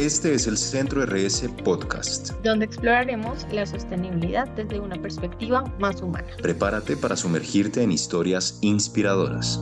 Este es el Centro RS Podcast, donde exploraremos la sostenibilidad desde una perspectiva más humana. Prepárate para sumergirte en historias inspiradoras.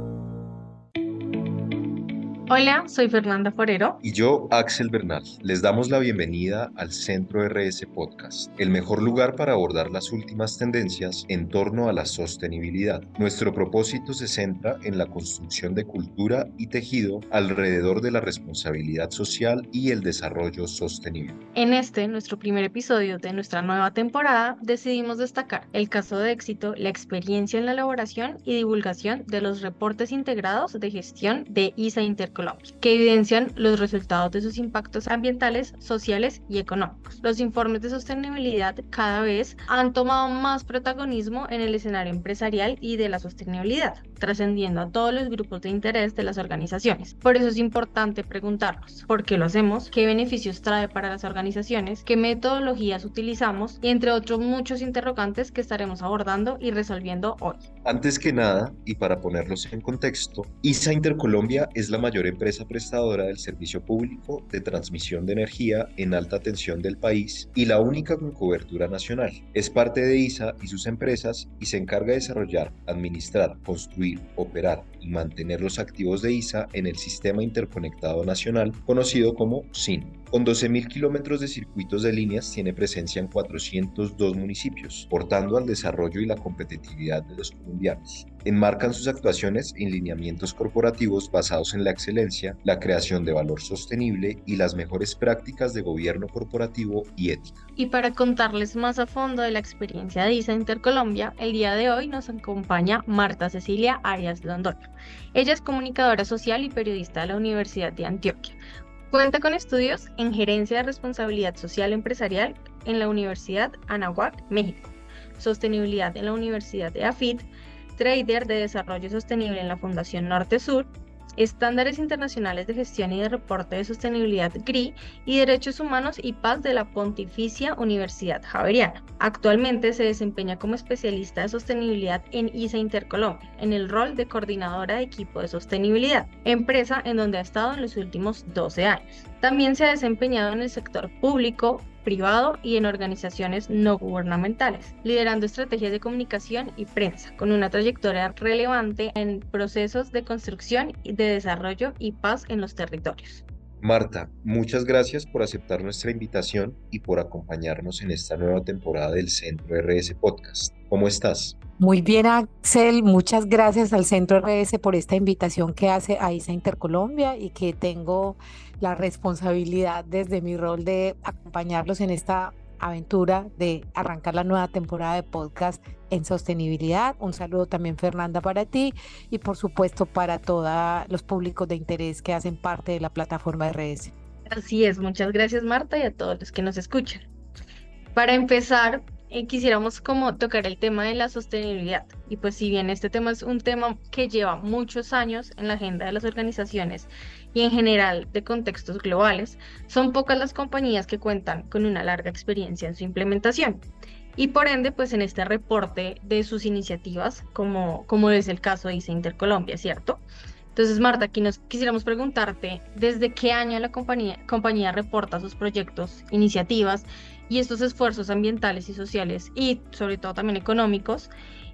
Hola, soy Fernanda Forero. Y yo, Axel Bernal. Les damos la bienvenida al Centro RS Podcast, el mejor lugar para abordar las últimas tendencias en torno a la sostenibilidad. Nuestro propósito se centra en la construcción de cultura y tejido alrededor de la responsabilidad social y el desarrollo sostenible. En nuestro primer episodio de nuestra nueva temporada, decidimos destacar el caso de éxito, la experiencia en la elaboración y divulgación de los reportes integrados de gestión de ISA Intercolombia, que evidencian los resultados de sus impactos ambientales, sociales y económicos. Los informes de sostenibilidad cada vez han tomado más protagonismo en el escenario empresarial y de la sostenibilidad, trascendiendo a todos los grupos de interés de las organizaciones. Por eso es importante preguntarnos ¿por qué lo hacemos? ¿Qué beneficios trae para las organizaciones? ¿Qué metodologías utilizamos? Y entre otros muchos interrogantes que estaremos abordando y resolviendo hoy. Antes que nada, y para ponerlos en contexto, ISA Intercolombia es la mayor empresa prestadora del servicio público de transmisión de energía en alta tensión del país y la única con cobertura nacional. Es parte de ISA y sus empresas y se encarga de desarrollar, administrar, construir, operar y mantener los activos de ISA en el Sistema Interconectado Nacional, conocido como SIN. Con 12.000 kilómetros de circuitos de líneas tiene presencia en 402 municipios, portando al desarrollo y la competitividad de los colombianos. Enmarcan sus actuaciones en lineamientos corporativos basados en la excelencia, la creación de valor sostenible y las mejores prácticas de gobierno corporativo y ética. Y para contarles más a fondo de la experiencia de ISA Intercolombia, el día de hoy nos acompaña Marta Cecilia Arias Londoño. Ella es comunicadora social y periodista de la Universidad de Antioquia. Cuenta con estudios en Gerencia de Responsabilidad Social Empresarial en la Universidad Anáhuac, México, Sostenibilidad en la Universidad de AFIT, Trader de Desarrollo Sostenible en la Fundación Norte Sur, Estándares Internacionales de Gestión y de Reporte de Sostenibilidad GRI y Derechos Humanos y Paz de la Pontificia Universidad Javeriana. Actualmente se desempeña como especialista de sostenibilidad en ISA Intercolombia, en el rol de coordinadora de equipo de sostenibilidad, empresa en donde ha estado en los últimos 12 años. También se ha desempeñado en el sector público, privado y en organizaciones no gubernamentales, liderando estrategias de comunicación y prensa, con una trayectoria relevante en procesos de construcción, de desarrollo y paz en los territorios. Marta, muchas gracias por aceptar nuestra invitación y por acompañarnos en esta nueva temporada del Centro RS Podcast. ¿Cómo estás? Muy bien, Axel, muchas gracias al Centro RS por esta invitación que hace a ISA Intercolombia y que tengo la responsabilidad desde mi rol de acompañarlos en esta aventura de arrancar la nueva temporada de podcast en sostenibilidad. Un saludo también, Fernanda, para ti y por supuesto para todos los públicos de interés que hacen parte de la plataforma RS. Así es, muchas gracias, Marta, y a todos los que nos escuchan. Para empezar, quisiéramos como tocar el tema de la sostenibilidad. Y pues si bien este tema es un tema que lleva muchos años en la agenda de las organizaciones y en general de contextos globales, son pocas las compañías que cuentan con una larga experiencia en su implementación. Y por ende, pues en este reporte de sus iniciativas, como es el caso de ISA Intercolombia, ¿cierto? Entonces, Marta, aquí nos quisiéramos preguntarte, ¿desde qué año la compañía reporta sus proyectos, iniciativas y estos esfuerzos ambientales y sociales y sobre todo también económicos?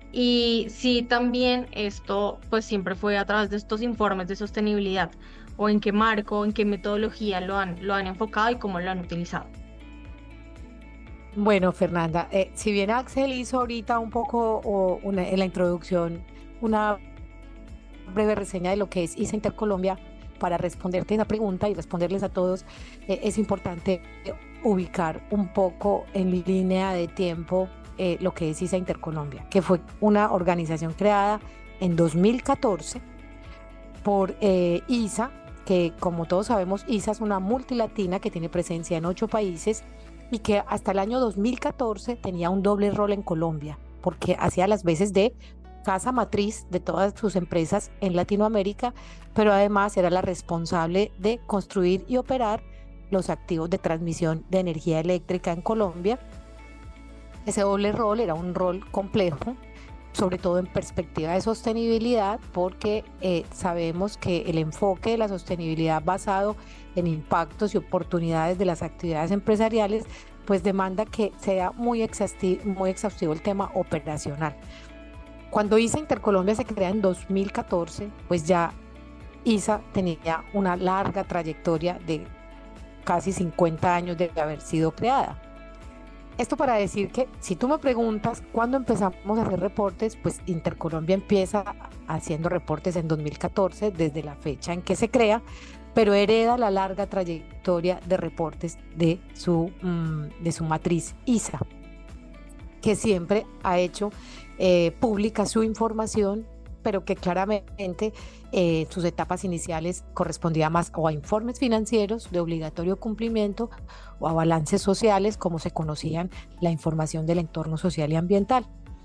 Y si también esto pues siempre fue a través de estos informes de sostenibilidad o en qué marco, en qué metodología lo han enfocado y cómo lo han utilizado. Bueno, Fernanda, si bien Axel hizo ahorita un poco en la introducción una breve reseña de lo que es ISA Intercolombia, para responderte esa pregunta y responderles a todos, es importante ubicar un poco en línea de tiempo lo que es ISA Intercolombia, que fue una organización creada en 2014 por ISA, que como todos sabemos, ISA es una multilatina que tiene presencia en 8 países y que hasta el año 2014 tenía un doble rol en Colombia, porque hacía las veces de casa matriz de todas sus empresas en Latinoamérica, pero además era la responsable de construir y operar los activos de transmisión de energía eléctrica en Colombia. Ese doble rol era un rol complejo sobre todo en perspectiva de sostenibilidad, porque sabemos que el enfoque de la sostenibilidad basado en impactos y oportunidades de las actividades empresariales, pues demanda que sea muy exhaustivo el tema operacional. Cuando ISA Intercolombia se crea en 2014, pues ya ISA tenía una larga trayectoria de casi 50 años de haber sido creada. Esto para decir que si tú me preguntas cuándo empezamos a hacer reportes, pues Intercolombia empieza haciendo reportes en 2014, desde la fecha en que se crea, pero hereda la larga trayectoria de reportes de su matriz ISA, que siempre ha hecho pública su información, pero que claramente sus etapas iniciales correspondía más o a informes financieros de obligatorio cumplimiento o a balances sociales, como se conocían la información del entorno social y ambiental.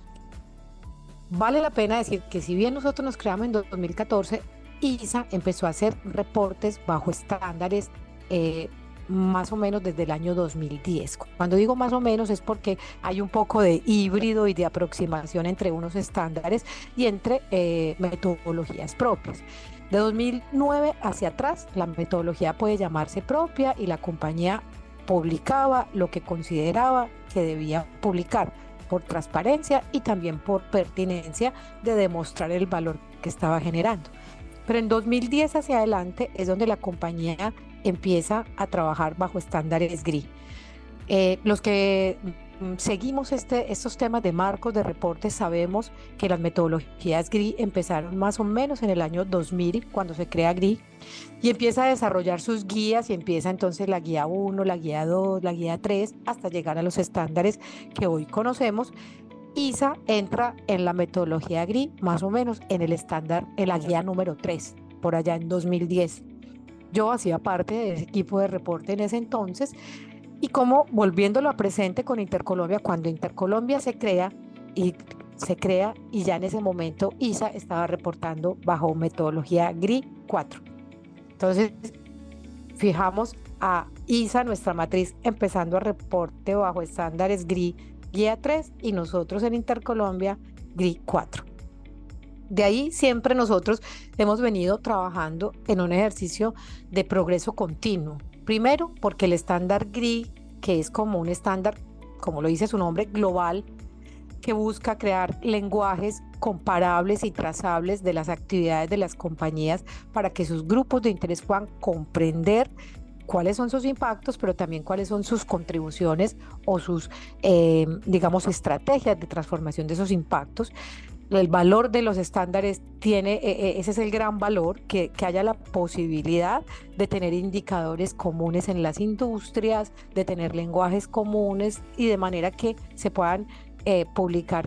Vale la pena decir que si bien nosotros nos creamos en 2014, ISA empezó a hacer reportes bajo estándares más o menos desde el año 2010. Cuando digo más o menos es porque hay un poco de híbrido y de aproximación entre unos estándares y entre metodologías propias. De 2009 hacia atrás, la metodología puede llamarse propia y la compañía publicaba lo que consideraba que debía publicar por transparencia y también por pertinencia de demostrar el valor que estaba generando. Pero en 2010 hacia adelante es donde la compañía empieza a trabajar bajo estándares GRI. Los que seguimos estos temas de marcos de reportes sabemos que las metodologías GRI empezaron más o menos en el año 2000, cuando se crea GRI, y empieza a desarrollar sus guías y empieza entonces la guía 1, la guía 2, la guía 3, hasta llegar a los estándares que hoy conocemos. ISA entra en la metodología GRI más o menos en el estándar, en la guía número 3, por allá en 2010. Yo hacía parte de ese equipo de reporte en ese entonces y como volviéndolo a presente con Intercolombia, cuando Intercolombia se crea y ya en ese momento ISA estaba reportando bajo metodología GRI 4. Entonces fijamos a ISA, nuestra matriz, empezando a reporte bajo estándares GRI guía 3 y nosotros en Intercolombia GRI 4. De ahí siempre nosotros hemos venido trabajando en un ejercicio de progreso continuo. Primero, porque el estándar GRI, que es como un estándar, como lo dice su nombre, global, que busca crear lenguajes comparables y trazables de las actividades de las compañías para que sus grupos de interés puedan comprender cuáles son sus impactos, pero también cuáles son sus contribuciones o sus, digamos, estrategias de transformación de esos impactos. El valor de los estándares ese es el gran valor, que haya la posibilidad de tener indicadores comunes en las industrias, de tener lenguajes comunes y de manera que se puedan publicar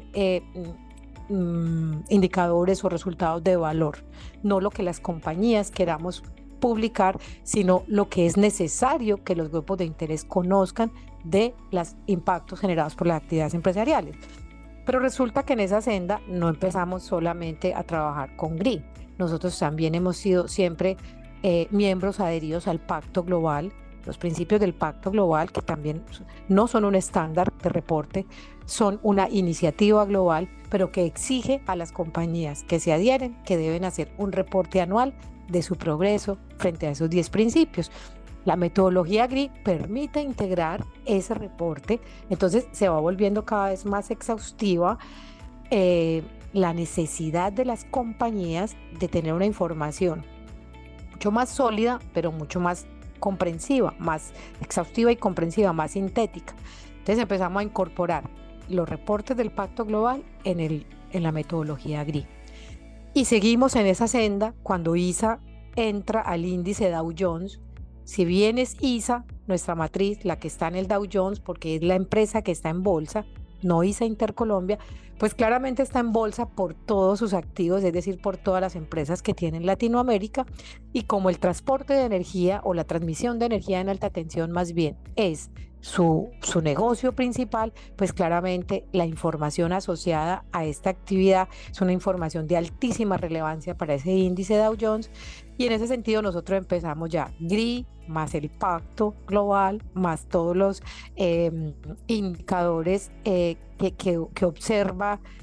indicadores o resultados de valor, no lo que las compañías queramos publicar, sino lo que es necesario que los grupos de interés conozcan de los impactos generados por las actividades empresariales. Pero resulta que en esa senda no empezamos solamente a trabajar con GRI. Nosotros también hemos sido siempre miembros adheridos al Pacto Global. Los principios del Pacto Global, que también no son un estándar de reporte, son una iniciativa global, pero que exige a las compañías que se adhieren que deben hacer un reporte anual de su progreso frente a esos 10 principios. La metodología GRI permite integrar ese reporte, entonces se va volviendo cada vez más exhaustiva la necesidad de las compañías de tener una información mucho más sólida, pero mucho más comprensiva, más exhaustiva y comprensiva, más sintética. Entonces empezamos a incorporar los reportes del Pacto Global en la metodología GRI. Y seguimos en esa senda cuando ISA entra al índice Dow Jones. Si bien es ISA, nuestra matriz, la que está en el Dow Jones, porque es la empresa que está en bolsa, no ISA Intercolombia, pues claramente está en bolsa por todos sus activos, es decir, por todas las empresas que tienen Latinoamérica, y como el transporte de energía o la transmisión de energía en alta tensión más bien es su negocio principal, pues claramente la información asociada a esta actividad es una información de altísima relevancia para ese índice Dow Jones, y en ese sentido nosotros empezamos ya GRI más el Pacto Global, más todos los indicadores que observa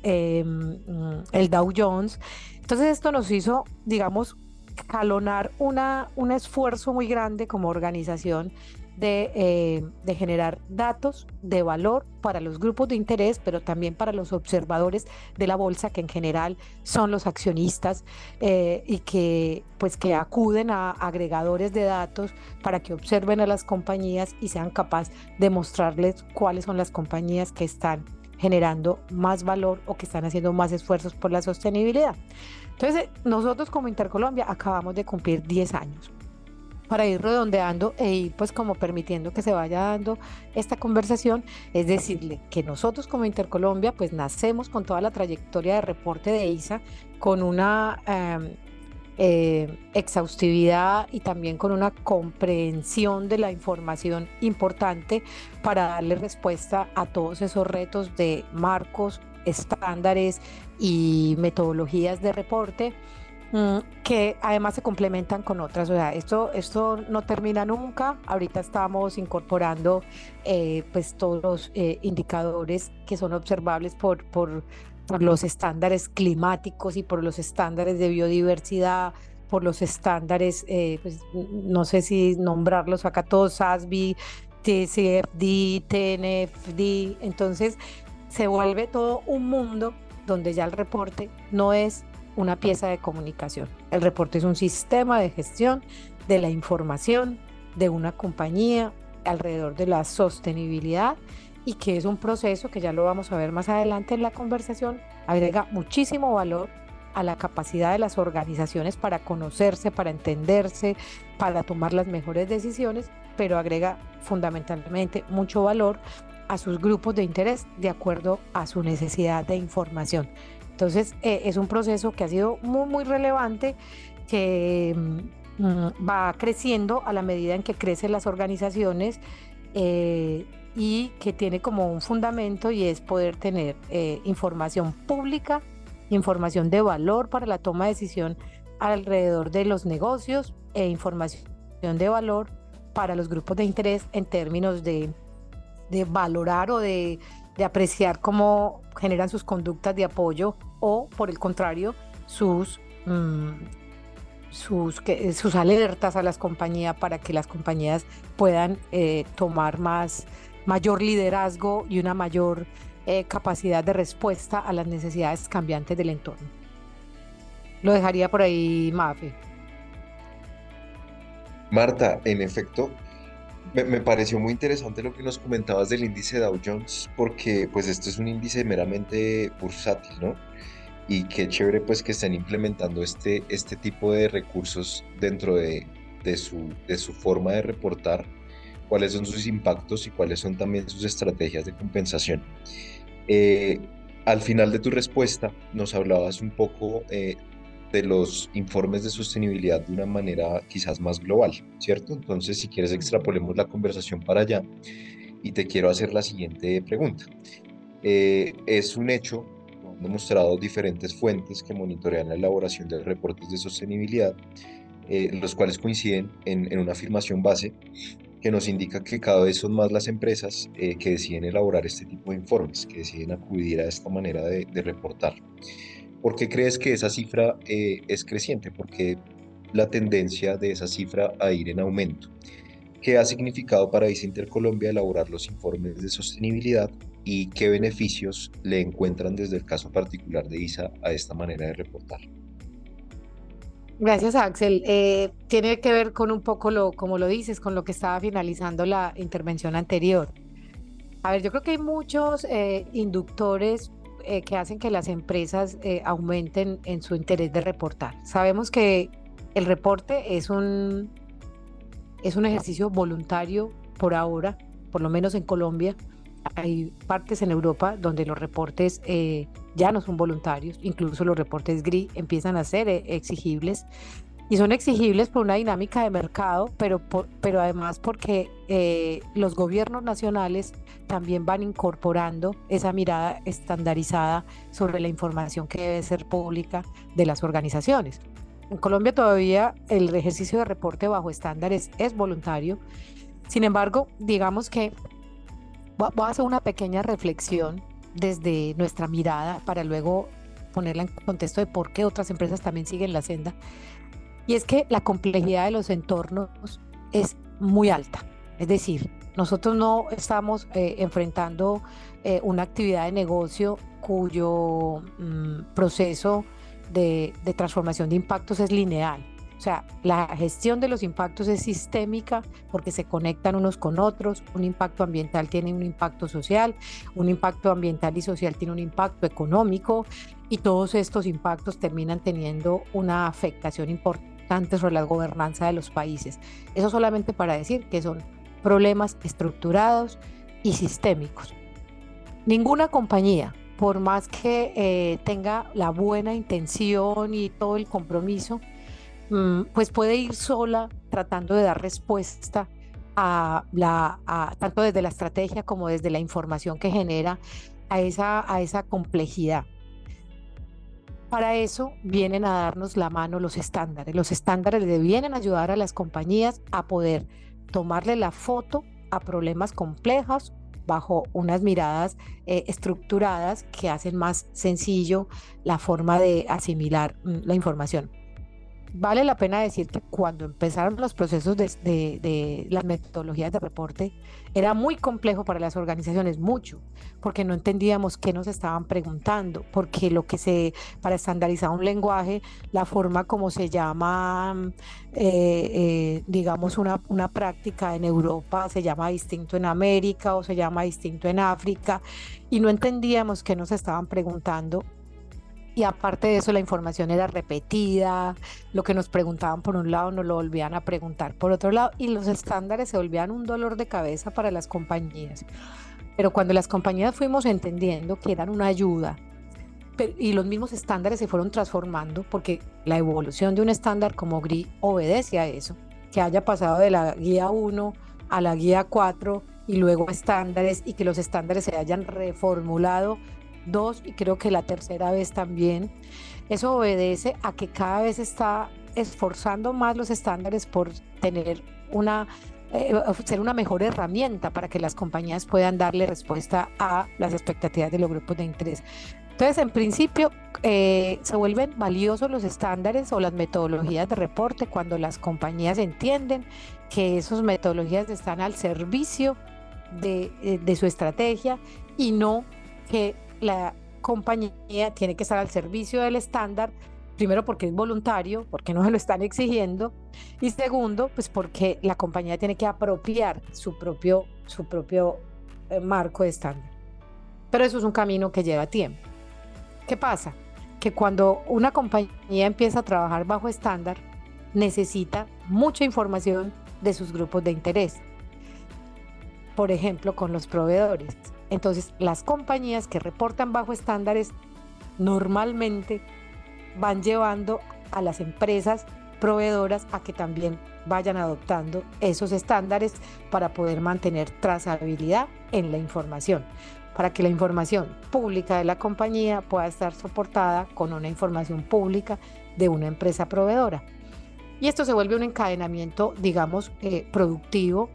el Dow Jones. Entonces esto nos hizo, digamos, jalonar un esfuerzo muy grande como organización de generar datos de valor para los grupos de interés, pero también para los observadores de la bolsa, que en general son los accionistas, y que pues que acuden a agregadores de datos para que observen a las compañías y sean capaces de mostrarles cuáles son las compañías que están generando más valor o que están haciendo más esfuerzos por la sostenibilidad. Entonces, nosotros como Intercolombia acabamos de cumplir 10 años para ir redondeando e ir pues como permitiendo que se vaya dando esta conversación. Es decirle que nosotros como Intercolombia pues nacemos con toda la trayectoria de reporte de ISA, con una exhaustividad y también con una comprensión de la información importante para darle respuesta a todos esos retos de marcos, estándares y metodologías de reporte, que además se complementan con otras. O sea, esto no termina nunca. Ahorita estamos incorporando pues todos los indicadores que son observables por los estándares climáticos y por los estándares de biodiversidad, por los estándares, pues no sé si nombrarlos acá todos, SASB, TCFD, TNFD. Entonces se vuelve todo un mundo donde ya el reporte no es una pieza de comunicación. El reporte es un sistema de gestión de la información de una compañía alrededor de la sostenibilidad, y que es un proceso que ya lo vamos a ver más adelante en la conversación, agrega muchísimo valor a la capacidad de las organizaciones para conocerse, para entenderse, para tomar las mejores decisiones, pero agrega fundamentalmente mucho valor a sus grupos de interés de acuerdo a su necesidad de información. Entonces, es un proceso que ha sido muy, muy relevante, que va creciendo a la medida en que crecen las organizaciones, y que tiene como un fundamento, y es poder tener información pública, información de valor para la toma de decisión alrededor de los negocios, e información de valor para los grupos de interés en términos de valorar o de apreciar cómo generan sus conductas de apoyo, o por el contrario, sus alertas a las compañías, para que las compañías puedan tomar mayor liderazgo y una mayor capacidad de respuesta a las necesidades cambiantes del entorno. Lo dejaría por ahí, Mafe. Marta, en efecto, me pareció muy interesante lo que nos comentabas del índice Dow Jones, porque pues esto es un índice meramente bursátil, ¿no? Y qué chévere pues que estén implementando este tipo de recursos dentro de su forma de reportar cuáles son sus impactos y cuáles son también sus estrategias de compensación. Eh, Al final de tu respuesta nos hablabas un poco de los informes de sostenibilidad de una manera quizás más global, ¿cierto? Entonces, si quieres, extrapolemos la conversación para allá y te quiero hacer la siguiente pregunta. Es un hecho, lo han demostrado diferentes fuentes que monitorean la elaboración de reportes de sostenibilidad, los cuales coinciden en una afirmación base que nos indica que cada vez son más las empresas que deciden elaborar este tipo de informes, que deciden acudir a esta manera de reportar. ¿Por qué crees que esa cifra es creciente? ¿Por qué la tendencia de esa cifra a ir en aumento? ¿Qué ha significado para ISA Intercolombia elaborar los informes de sostenibilidad y qué beneficios le encuentran desde el caso particular de ISA a esta manera de reportar? Gracias, Axel. Tiene que ver con un poco como lo dices, con lo que estaba finalizando la intervención anterior. A ver, yo creo que hay muchos inductores que hacen que las empresas aumenten en su interés de reportar. Sabemos que el reporte es un ejercicio voluntario por ahora, por lo menos en Colombia. Hay partes en Europa donde los reportes ya no son voluntarios, incluso los reportes GRI empiezan a ser exigibles, y son exigibles por una dinámica de mercado, pero además porque los gobiernos nacionales también van incorporando esa mirada estandarizada sobre la información que debe ser pública de las organizaciones. En Colombia todavía el ejercicio de reporte bajo estándares es voluntario. Sin embargo, digamos que voy a hacer una pequeña reflexión desde nuestra mirada para luego ponerla en contexto de por qué otras empresas también siguen la senda. Y es que la complejidad de los entornos es muy alta. Es decir, nosotros no estamos enfrentando una actividad de negocio cuyo proceso de transformación de impactos es lineal. O sea, la gestión de los impactos es sistémica porque se conectan unos con otros. Un impacto ambiental tiene un impacto social, un impacto ambiental y social tiene un impacto económico, y todos estos impactos terminan teniendo una afectación importante sobre la gobernanza de los países. Eso solamente para decir que son problemas estructurados y sistémicos. Ninguna compañía, por más que tenga la buena intención y todo el compromiso, pues puede ir sola tratando de dar respuesta tanto desde la estrategia como desde la información que genera a esa complejidad. Para eso vienen a darnos la mano los estándares. Los estándares le vienen a ayudar a las compañías a poder tomarle la foto a problemas complejos bajo unas miradas estructuradas que hacen más sencillo la forma de asimilar la información. Vale la pena decir que cuando empezaron los procesos de las metodologías de reporte, era muy complejo para las organizaciones, mucho, porque no entendíamos qué nos estaban preguntando, porque para estandarizar un lenguaje, la forma como se llama, digamos, una práctica en Europa se llama distinto en América o se llama distinto en África, y no entendíamos qué nos estaban preguntando. Y aparte de eso, la información era repetida, lo que nos preguntaban por un lado nos lo volvían a preguntar por otro lado, y los estándares se volvían un dolor de cabeza para las compañías. Pero cuando las compañías fuimos entendiendo que eran una ayuda, y los mismos estándares se fueron transformando, porque la evolución de un estándar como GRI obedece a eso, que haya pasado de la guía 1 a la guía 4 y luego estándares, y que los estándares se hayan reformulado 2 y creo que la tercera vez también. Eso obedece a que cada vez está esforzando más los estándares por tener ser una mejor herramienta para que las compañías puedan darle respuesta a las expectativas de los grupos de interés. Entonces, en principio, se vuelven valiosos los estándares o las metodologías de reporte cuando las compañías entienden que esas metodologías están al servicio de su estrategia, y no que la compañía tiene que estar al servicio del estándar, primero porque es voluntario, porque no se lo están exigiendo, y segundo, pues porque la compañía tiene que apropiar su propio marco de estándar. Pero eso es un camino que lleva tiempo. ¿Qué pasa? Que cuando una compañía empieza a trabajar bajo estándar, necesita mucha información de sus grupos de interés. Por ejemplo, con los proveedores. Entonces, las compañías que reportan bajo estándares normalmente van llevando a las empresas proveedoras a que también vayan adoptando esos estándares para poder mantener trazabilidad en la información, para que la información pública de la compañía pueda estar soportada con una información pública de una empresa proveedora. Y esto se vuelve un encadenamiento, digamos, productivo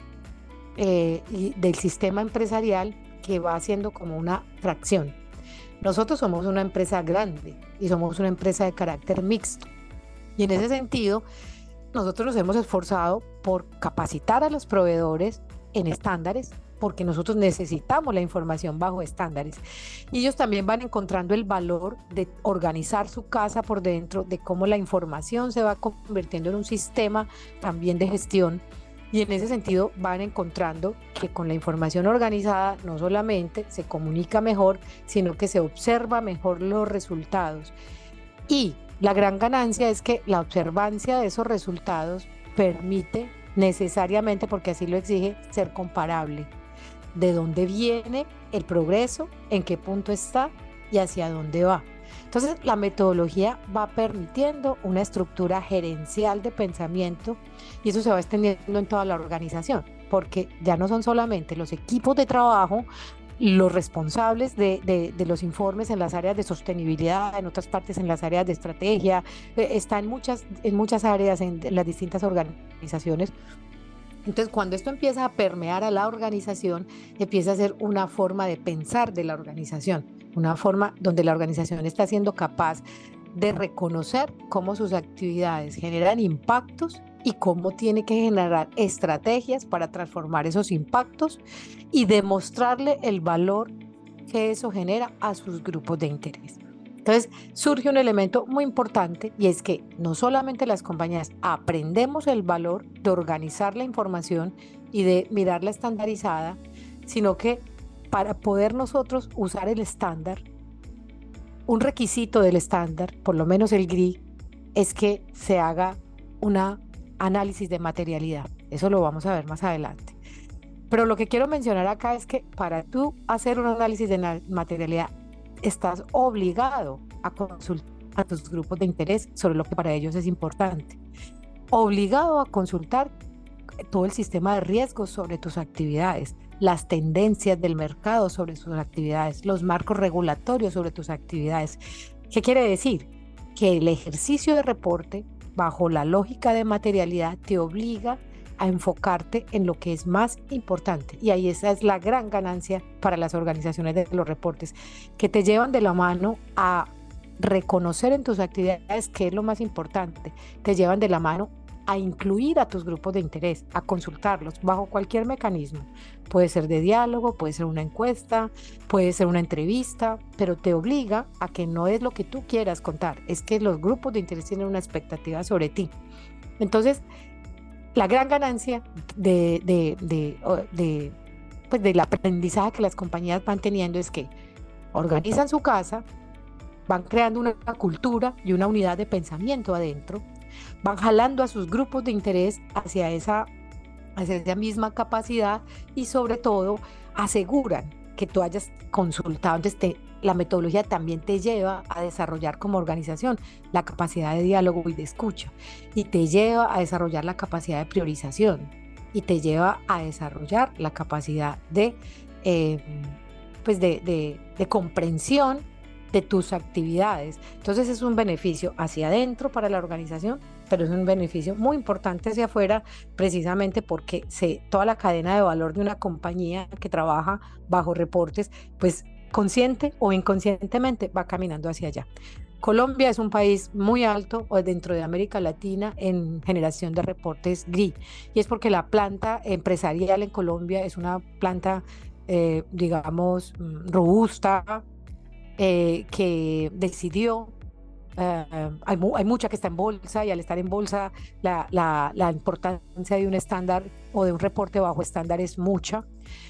y del sistema empresarial, que va haciendo como una fracción. Nosotros somos una empresa grande y somos una empresa de carácter mixto. Y en ese sentido, nosotros nos hemos esforzado por capacitar a los proveedores en estándares, porque nosotros necesitamos la información bajo estándares. Y ellos también van encontrando el valor de organizar su casa por dentro, de cómo la información se va convirtiendo en un sistema también de gestión. Y en ese sentido van encontrando que con la información organizada no solamente se comunica mejor, sino que se observa mejor los resultados. Y la gran ganancia es que la observancia de esos resultados permite necesariamente, porque así lo exige, ser comparable. De dónde viene el progreso, en qué punto está y hacia dónde va. Entonces, la metodología va permitiendo una estructura gerencial de pensamiento, y eso se va extendiendo en toda la organización, porque ya no son solamente los equipos de trabajo los responsables de los informes en las áreas de sostenibilidad, en otras partes en las áreas de estrategia, está en muchas áreas en las distintas organizaciones, Entonces, cuando esto empieza a permear a la organización, empieza a ser una forma de pensar de la organización, una forma donde la organización está siendo capaz de reconocer cómo sus actividades generan impactos y cómo tiene que generar estrategias para transformar esos impactos y demostrarle el valor que eso genera a sus grupos de interés. Entonces surge un elemento muy importante y es que no solamente las compañías aprendemos el valor de organizar la información y de mirarla estandarizada, sino que para poder nosotros usar el estándar, un requisito del estándar, por lo menos el GRI, es que se haga un análisis de materialidad. Eso lo vamos a ver más adelante. Pero lo que quiero mencionar acá es que para tú hacer un análisis de materialidad, estás obligado a consultar a tus grupos de interés sobre lo que para ellos es importante. Obligado a consultar todo el sistema de riesgos sobre tus actividades, las tendencias del mercado sobre sus actividades, los marcos regulatorios sobre tus actividades. ¿Qué quiere decir? Que el ejercicio de reporte, bajo la lógica de materialidad, te obliga a enfocarte en lo que es más importante. Y ahí esa es la gran ganancia para las organizaciones de los reportes, que te llevan de la mano a reconocer en tus actividades qué es lo más importante, te llevan de la mano a incluir a tus grupos de interés, a consultarlos bajo cualquier mecanismo. Puede ser de diálogo, puede ser una encuesta, puede ser una entrevista, pero te obliga a que no es lo que tú quieras contar, es que los grupos de interés tienen una expectativa sobre ti. Entonces, la gran ganancia pues del aprendizaje que las compañías van teniendo es que organizan su casa, van creando una cultura y una unidad de pensamiento adentro, van jalando a sus grupos de interés hacia esa misma capacidad y sobre todo aseguran que tú hayas consultado. Entonces la metodología también te lleva a desarrollar como organización la capacidad de diálogo y de escucha, y te lleva a desarrollar la capacidad de priorización, y te lleva a desarrollar la capacidad de comprensión de tus actividades. Entonces es un beneficio hacia adentro para la organización, pero es un beneficio muy importante hacia afuera, precisamente porque toda la cadena de valor de una compañía que trabaja bajo reportes, pues consciente o inconscientemente va caminando hacia allá. Colombia es un país muy alto dentro de América Latina en generación de reportes GRI, y es porque la planta empresarial en Colombia es una planta, digamos, robusta, que decidió, hay mucha que está en bolsa, y al estar en bolsa la importancia de un estándar o de un reporte bajo estándar es mucha.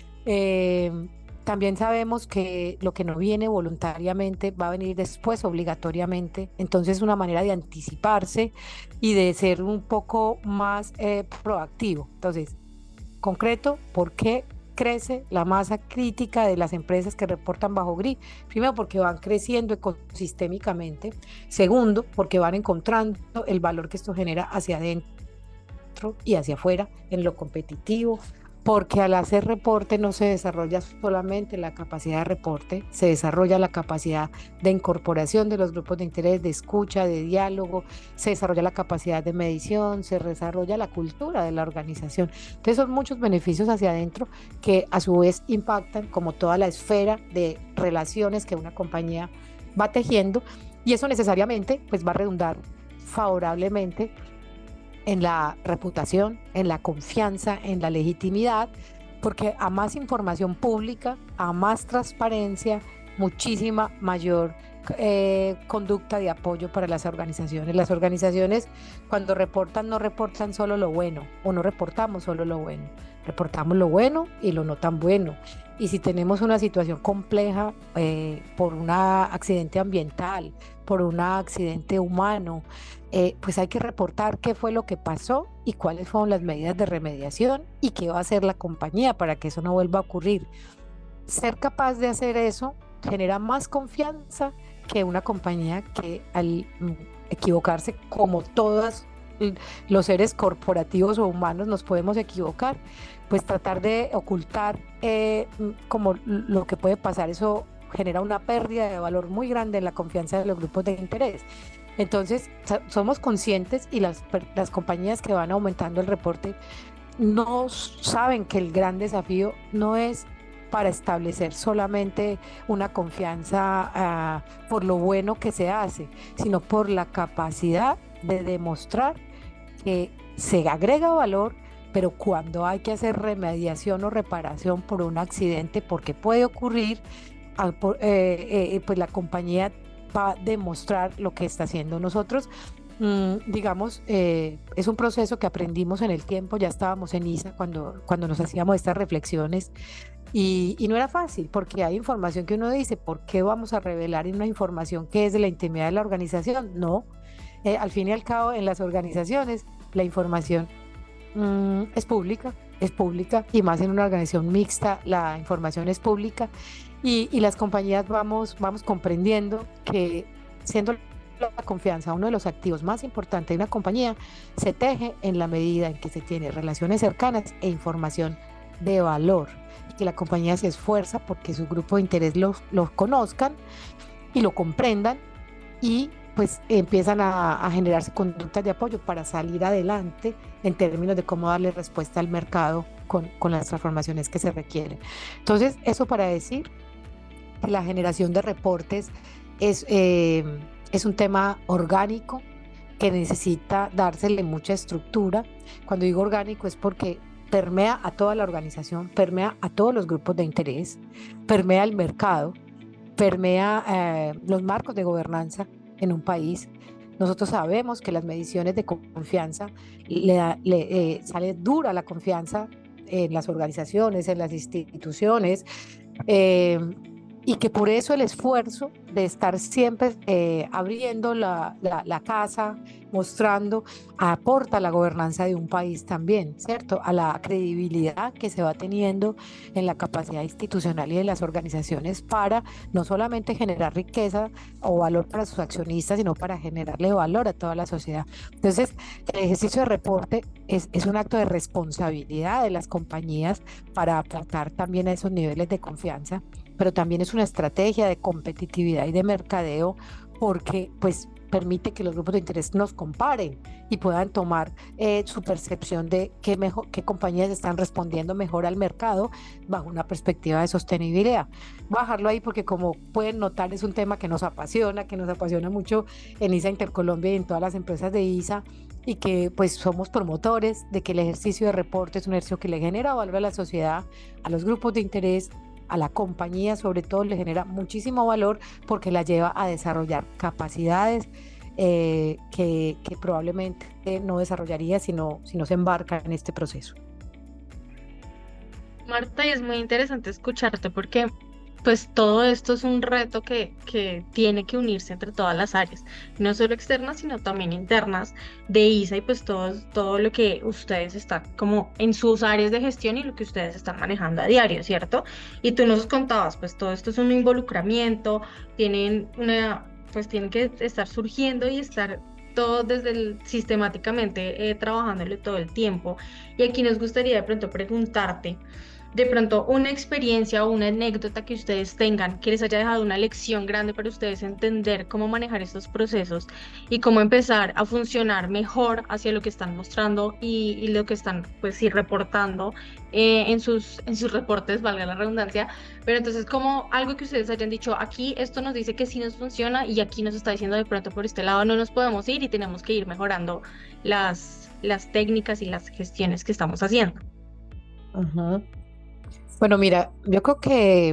También sabemos que lo que no viene voluntariamente va a venir después obligatoriamente, entonces es una manera de anticiparse y de ser un poco más proactivo. Entonces, concreto, ¿por qué crece la masa crítica de las empresas que reportan bajo GRI? Primero, porque van creciendo ecosistémicamente. Segundo, porque van encontrando el valor que esto genera hacia adentro y hacia afuera en lo competitivo. Porque al hacer reporte no se desarrolla solamente la capacidad de reporte, se desarrolla la capacidad de incorporación de los grupos de interés, de escucha, de diálogo, se desarrolla la capacidad de medición, se desarrolla la cultura de la organización. Entonces son muchos beneficios hacia adentro que a su vez impactan como toda la esfera de relaciones que una compañía va tejiendo, y eso necesariamente pues va a redundar favorablemente en la reputación, en la confianza, en la legitimidad, porque a más información pública, a más transparencia, muchísima mayor conducta de apoyo para las organizaciones. Las organizaciones, cuando reportan, no reportan solo lo bueno, o no reportamos solo lo bueno, reportamos lo bueno y lo no tan bueno. Y si tenemos una situación compleja por un accidente ambiental, por un accidente humano, pues hay que reportar qué fue lo que pasó y cuáles fueron las medidas de remediación y qué va a hacer la compañía para que eso no vuelva a ocurrir. Ser capaz de hacer eso genera más confianza que una compañía que, al equivocarse, como todos los seres corporativos o humanos nos podemos equivocar, pues tratar de ocultar como lo que puede pasar, eso genera una pérdida de valor muy grande en la confianza de los grupos de interés. Entonces somos conscientes, y las compañías que van aumentando el reporte no saben que el gran desafío no es para establecer solamente una confianza por lo bueno que se hace, sino por la capacidad de demostrar que se agrega valor, pero cuando hay que hacer remediación o reparación por un accidente, porque puede ocurrir, pues la compañía va a demostrar lo que está haciendo. Nosotros, digamos, es un proceso que aprendimos en el tiempo, ya estábamos en ISA cuando nos hacíamos estas reflexiones y no era fácil porque hay información que uno dice, ¿por qué vamos a revelar una información que es de la intimidad de la organización? No, al fin y al cabo en las organizaciones la información es pública y más en una organización mixta la información es pública y las compañías vamos comprendiendo que siendo la confianza uno de los activos más importantes de una compañía, se teje en la medida en que se tiene relaciones cercanas e información de valor y que la compañía se esfuerza porque su grupo de interés los conozcan y lo comprendan y pues empiezan a generarse conductas de apoyo para salir adelante en términos de cómo darle respuesta al mercado con las transformaciones que se requieren. Entonces, eso para decir que la generación de reportes es un tema orgánico que necesita dársele mucha estructura. Cuando digo orgánico es porque permea a toda la organización, permea a todos los grupos de interés, permea el mercado, permea los marcos de gobernanza en un país. Nosotros sabemos que las mediciones de confianza sale dura la confianza en las organizaciones, en las instituciones, y que por eso el esfuerzo de estar siempre abriendo la casa, mostrando, aporta a la gobernanza de un país también, ¿cierto? A la credibilidad que se va teniendo en la capacidad institucional y de las organizaciones para no solamente generar riqueza o valor para sus accionistas, sino para generarle valor a toda la sociedad. Entonces, el ejercicio de reporte es un acto de responsabilidad de las compañías para aportar también a esos niveles de confianza, pero también es una estrategia de competitividad y de mercadeo porque pues permite que los grupos de interés nos comparen y puedan tomar su percepción de qué compañías están respondiendo mejor al mercado bajo una perspectiva de sostenibilidad. Voy a dejarlo ahí porque como pueden notar es un tema que nos apasiona mucho en ISA Intercolombia y en todas las empresas de ISA y que pues somos promotores de que el ejercicio de reporte es un ejercicio que le genera valor a la sociedad, a los grupos de interés, a la compañía sobre todo le genera muchísimo valor porque la lleva a desarrollar capacidades que probablemente no desarrollaría si no se embarca en este proceso. Marta, y es muy interesante escucharte porque pues todo esto es un reto que tiene que unirse entre todas las áreas, no solo externas, sino también internas de ISA y pues todo lo que ustedes están como en sus áreas de gestión y lo que ustedes están manejando a diario, ¿cierto? Y tú nos contabas, pues todo esto es un involucramiento, pues tienen que estar surgiendo y estar todo sistemáticamente trabajándolo todo el tiempo. Y aquí nos gustaría de pronto preguntarte de pronto una experiencia o una anécdota que ustedes tengan que les haya dejado una lección grande para ustedes entender cómo manejar estos procesos y cómo empezar a funcionar mejor hacia lo que están mostrando y lo que están pues sí reportando en sus reportes, valga la redundancia, pero entonces como algo que ustedes hayan dicho aquí, esto nos dice que sí nos funciona y aquí nos está diciendo de pronto por este lado no nos podemos ir y tenemos que ir mejorando las técnicas y las gestiones que estamos haciendo. Ujú. Bueno, mira, yo creo que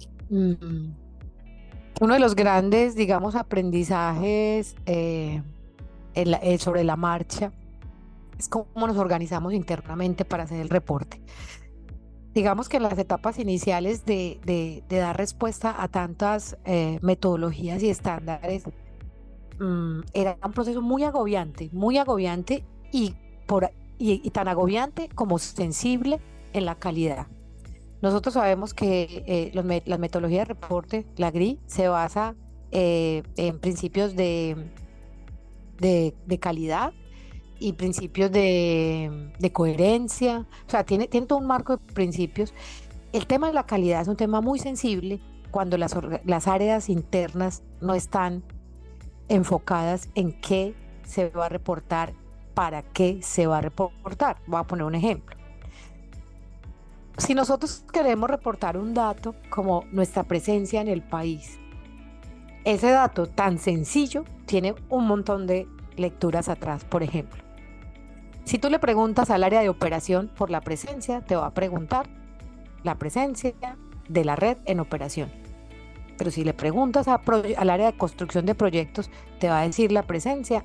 uno de los grandes, digamos, aprendizajes sobre la marcha es cómo nos organizamos internamente para hacer el reporte. Digamos que en las etapas iniciales de dar respuesta a tantas metodologías y estándares, era un proceso muy agobiante y, y tan agobiante como sensible en la calidad. Nosotros sabemos que las metodologías de reporte, la GRI, se basa en principios de calidad y principios de coherencia, o sea, tiene todo un marco de principios. El tema de la calidad es un tema muy sensible cuando las áreas internas no están enfocadas en qué se va a reportar, para qué se va a reportar. Voy a poner un ejemplo. Si nosotros queremos reportar un dato como nuestra presencia en el país, ese dato tan sencillo tiene un montón de lecturas atrás. Por ejemplo, si tú le preguntas al área de operación por la presencia, te va a preguntar la presencia de la red en operación. Pero si le preguntas al área de construcción de proyectos, te va a decir la presencia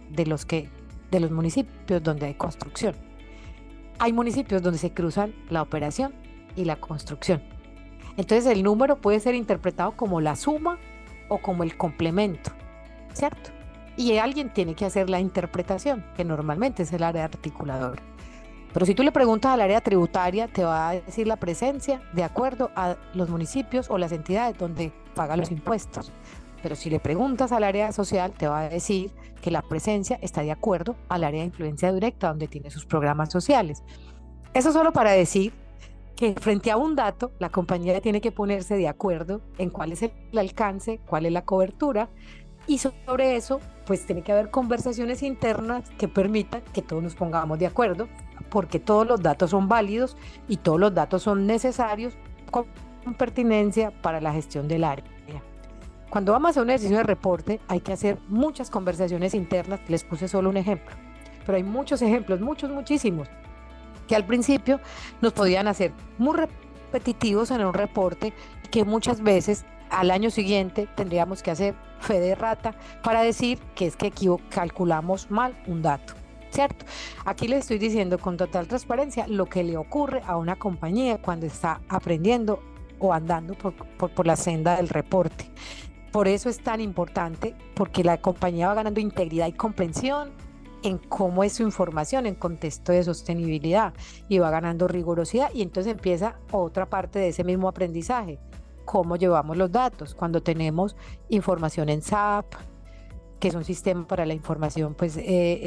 de los municipios donde hay construcción. Hay municipios donde se cruzan la operación y la construcción. Entonces el número puede ser interpretado como la suma o como el complemento, ¿cierto? Y alguien tiene que hacer la interpretación, que normalmente es el área articuladora. Pero si tú le preguntas al área tributaria, te va a decir la presencia de acuerdo a los municipios o las entidades donde paga los impuestos. Pero si le preguntas al área social, te va a decir que la presencia está de acuerdo al área de influencia directa donde tiene sus programas sociales. Eso solo para decir que frente a un dato, la compañía tiene que ponerse de acuerdo en cuál es el alcance, cuál es la cobertura, y sobre eso, pues tiene que haber conversaciones internas que permitan que todos nos pongamos de acuerdo, porque todos los datos son válidos y todos los datos son necesarios con pertinencia para la gestión del área. Cuando vamos a hacer un ejercicio de reporte, hay que hacer muchas conversaciones internas. Les puse solo un ejemplo, pero hay muchos ejemplos, muchísimos, que al principio nos podían hacer muy repetitivos en un reporte, que muchas veces al año siguiente tendríamos que hacer fe de rata para decir que es que calculamos mal un dato, ¿cierto? Aquí les estoy diciendo con total transparencia lo que le ocurre a una compañía cuando está aprendiendo o andando por la senda del reporte. Por eso es tan importante, porque la compañía va ganando integridad y comprensión en cómo es su información en contexto de sostenibilidad, y va ganando rigurosidad, y entonces empieza otra parte de ese mismo aprendizaje: cómo llevamos los datos cuando tenemos información en SAP, que es un sistema para la información pues,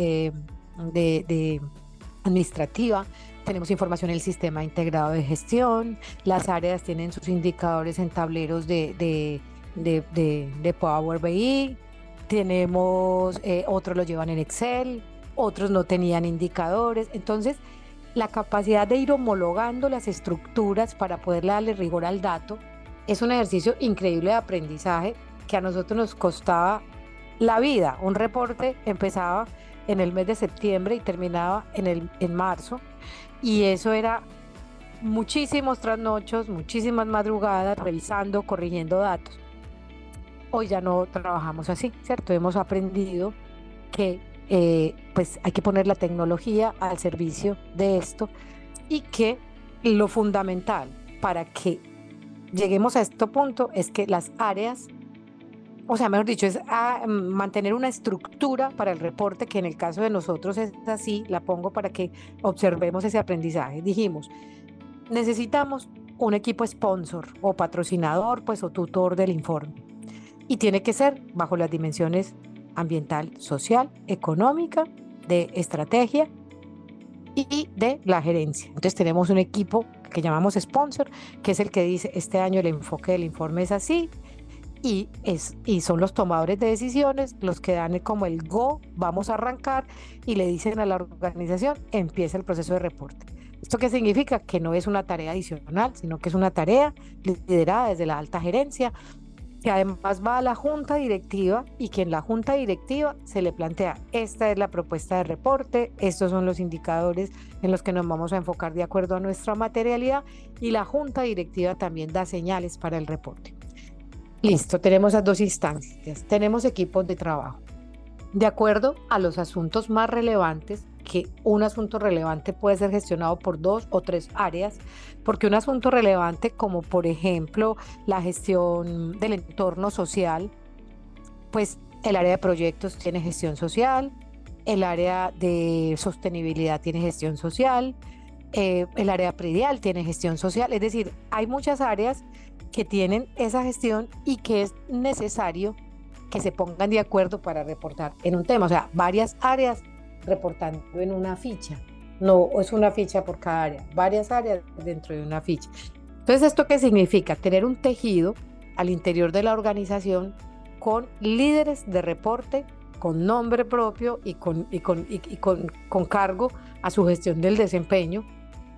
de administrativa. Tenemos información en el sistema integrado de gestión, las áreas tienen sus indicadores en tableros de Power BI, tenemos otros lo llevan en Excel, otros no tenían indicadores. Entonces la capacidad de ir homologando las estructuras para poder darle rigor al dato es un ejercicio increíble de aprendizaje que a nosotros nos costaba la vida. Un reporte empezaba en el mes de septiembre y terminaba en marzo, y eso era muchísimos trasnochos, muchísimas madrugadas revisando, corrigiendo datos. Hoy ya no trabajamos así, ¿cierto? Hemos aprendido que pues hay que poner la tecnología al servicio de esto, y que lo fundamental para que lleguemos a este punto es que las áreas, o sea, mejor dicho, es mantener una estructura para el reporte, que en el caso de nosotros es así. La pongo para que observemos ese aprendizaje. Dijimos, necesitamos un equipo sponsor o patrocinador, pues, o tutor del informe, y tiene que ser bajo las dimensiones ambiental, social, económica, de estrategia y de la gerencia. Entonces tenemos un equipo que llamamos sponsor, que es el que dice: este año el enfoque del informe es así, y son los tomadores de decisiones los que dan como el go, vamos a arrancar, y le dicen a la organización: empieza el proceso de reporte. ¿Esto qué significa? Que no es una tarea adicional, sino que es una tarea liderada desde la alta gerencia, que además va a la junta directiva, y que en la junta directiva se le plantea: esta es la propuesta de reporte, estos son los indicadores en los que nos vamos a enfocar de acuerdo a nuestra materialidad, y la junta directiva también da señales para el reporte. Listo, tenemos las dos instancias, tenemos equipos de trabajo. De acuerdo a los asuntos más relevantes, que un asunto relevante puede ser gestionado por 2 o 3 áreas, porque un asunto relevante, como por ejemplo la gestión del entorno social, pues el área de proyectos tiene gestión social, el área de sostenibilidad tiene gestión social, el área predial tiene gestión social. Es decir, hay muchas áreas que tienen esa gestión y que es necesario que se pongan de acuerdo para reportar en un tema. O sea, varias áreas reportando en una ficha. No es una ficha por cada área, varias áreas dentro de una ficha. Entonces, ¿esto qué significa? Tener un tejido al interior de la organización con líderes de reporte, con nombre propio y con cargo a su gestión del desempeño,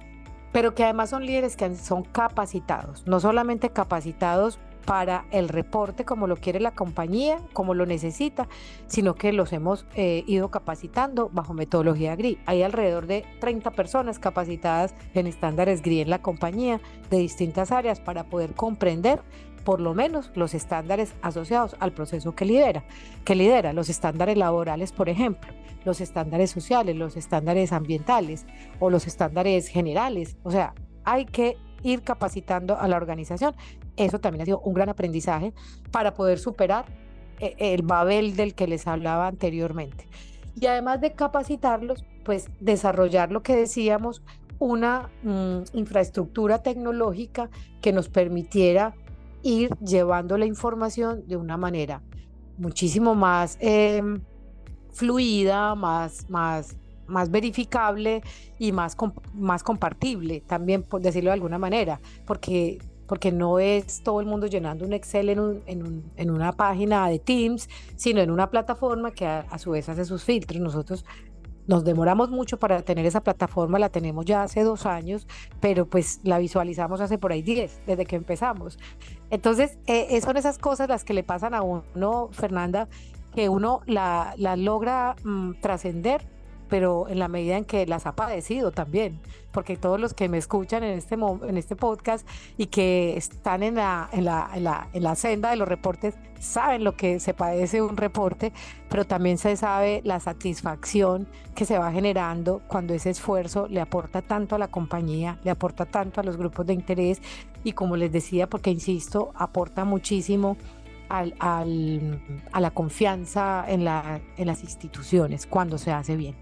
pero que además son líderes que son capacitados, no solamente capacitados para el reporte como lo quiere la compañía, como lo necesita, sino que los hemos ido capacitando bajo metodología GRI. Hay alrededor de 30 personas capacitadas en estándares GRI en la compañía de distintas áreas para poder comprender por lo menos los estándares asociados al proceso que lidera los estándares laborales, por ejemplo, los estándares sociales, los estándares ambientales o los estándares generales. O sea, hay que ir capacitando a la organización. Eso también ha sido un gran aprendizaje para poder superar el Babel del que les hablaba anteriormente. Y además de capacitarlos, pues desarrollar lo que decíamos, una infraestructura tecnológica que nos permitiera ir llevando la información de una manera muchísimo más fluida, más verificable y más compartible, también por decirlo de alguna manera, porque no es todo el mundo llenando un Excel en una página de Teams, sino en una plataforma que a su vez hace sus filtros. Nosotros nos demoramos mucho para tener esa plataforma, la tenemos ya hace 2 años, pero pues la visualizamos hace por ahí 10, desde que empezamos. Entonces, son esas cosas las que le pasan a uno, Fernanda, que uno la logra trascender, pero en la medida en que las ha padecido también, porque todos los que me escuchan en este podcast y que están en la senda de los reportes saben lo que se padece un reporte, pero también se sabe la satisfacción que se va generando cuando ese esfuerzo le aporta tanto a la compañía, le aporta tanto a los grupos de interés y, como les decía, porque insisto, aporta muchísimo a la confianza en las instituciones cuando se hace bien.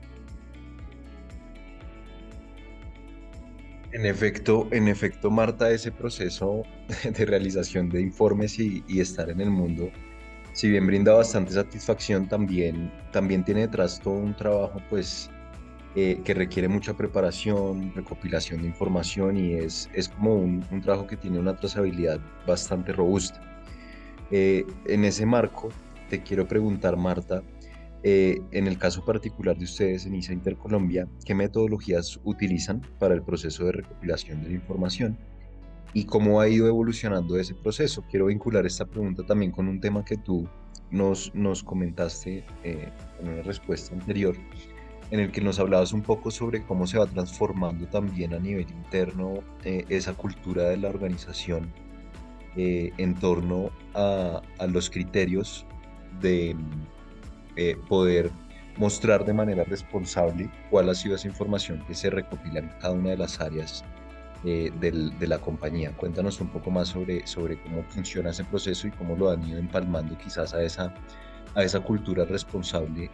En efecto, Marta, ese proceso de realización de informes y estar en el mundo, si bien brinda bastante satisfacción, también tiene detrás todo un trabajo pues, que requiere mucha preparación, recopilación de información y es como un trabajo que tiene una trazabilidad bastante robusta. En ese marco, te quiero preguntar, Marta, en el caso particular de ustedes en ISA Intercolombia, ¿qué metodologías utilizan para el proceso de recopilación de la información y cómo ha ido evolucionando ese proceso? Quiero vincular esta pregunta también con un tema que tú nos comentaste en una respuesta anterior, en el que nos hablabas un poco sobre cómo se va transformando también a nivel interno esa cultura de la organización en torno a los criterios de poder mostrar de manera responsable cuál ha sido esa información que se recopila en cada una de las áreas de la compañía. Cuéntanos un poco más sobre cómo funciona ese proceso y cómo lo han ido empalmando quizás a esa cultura responsable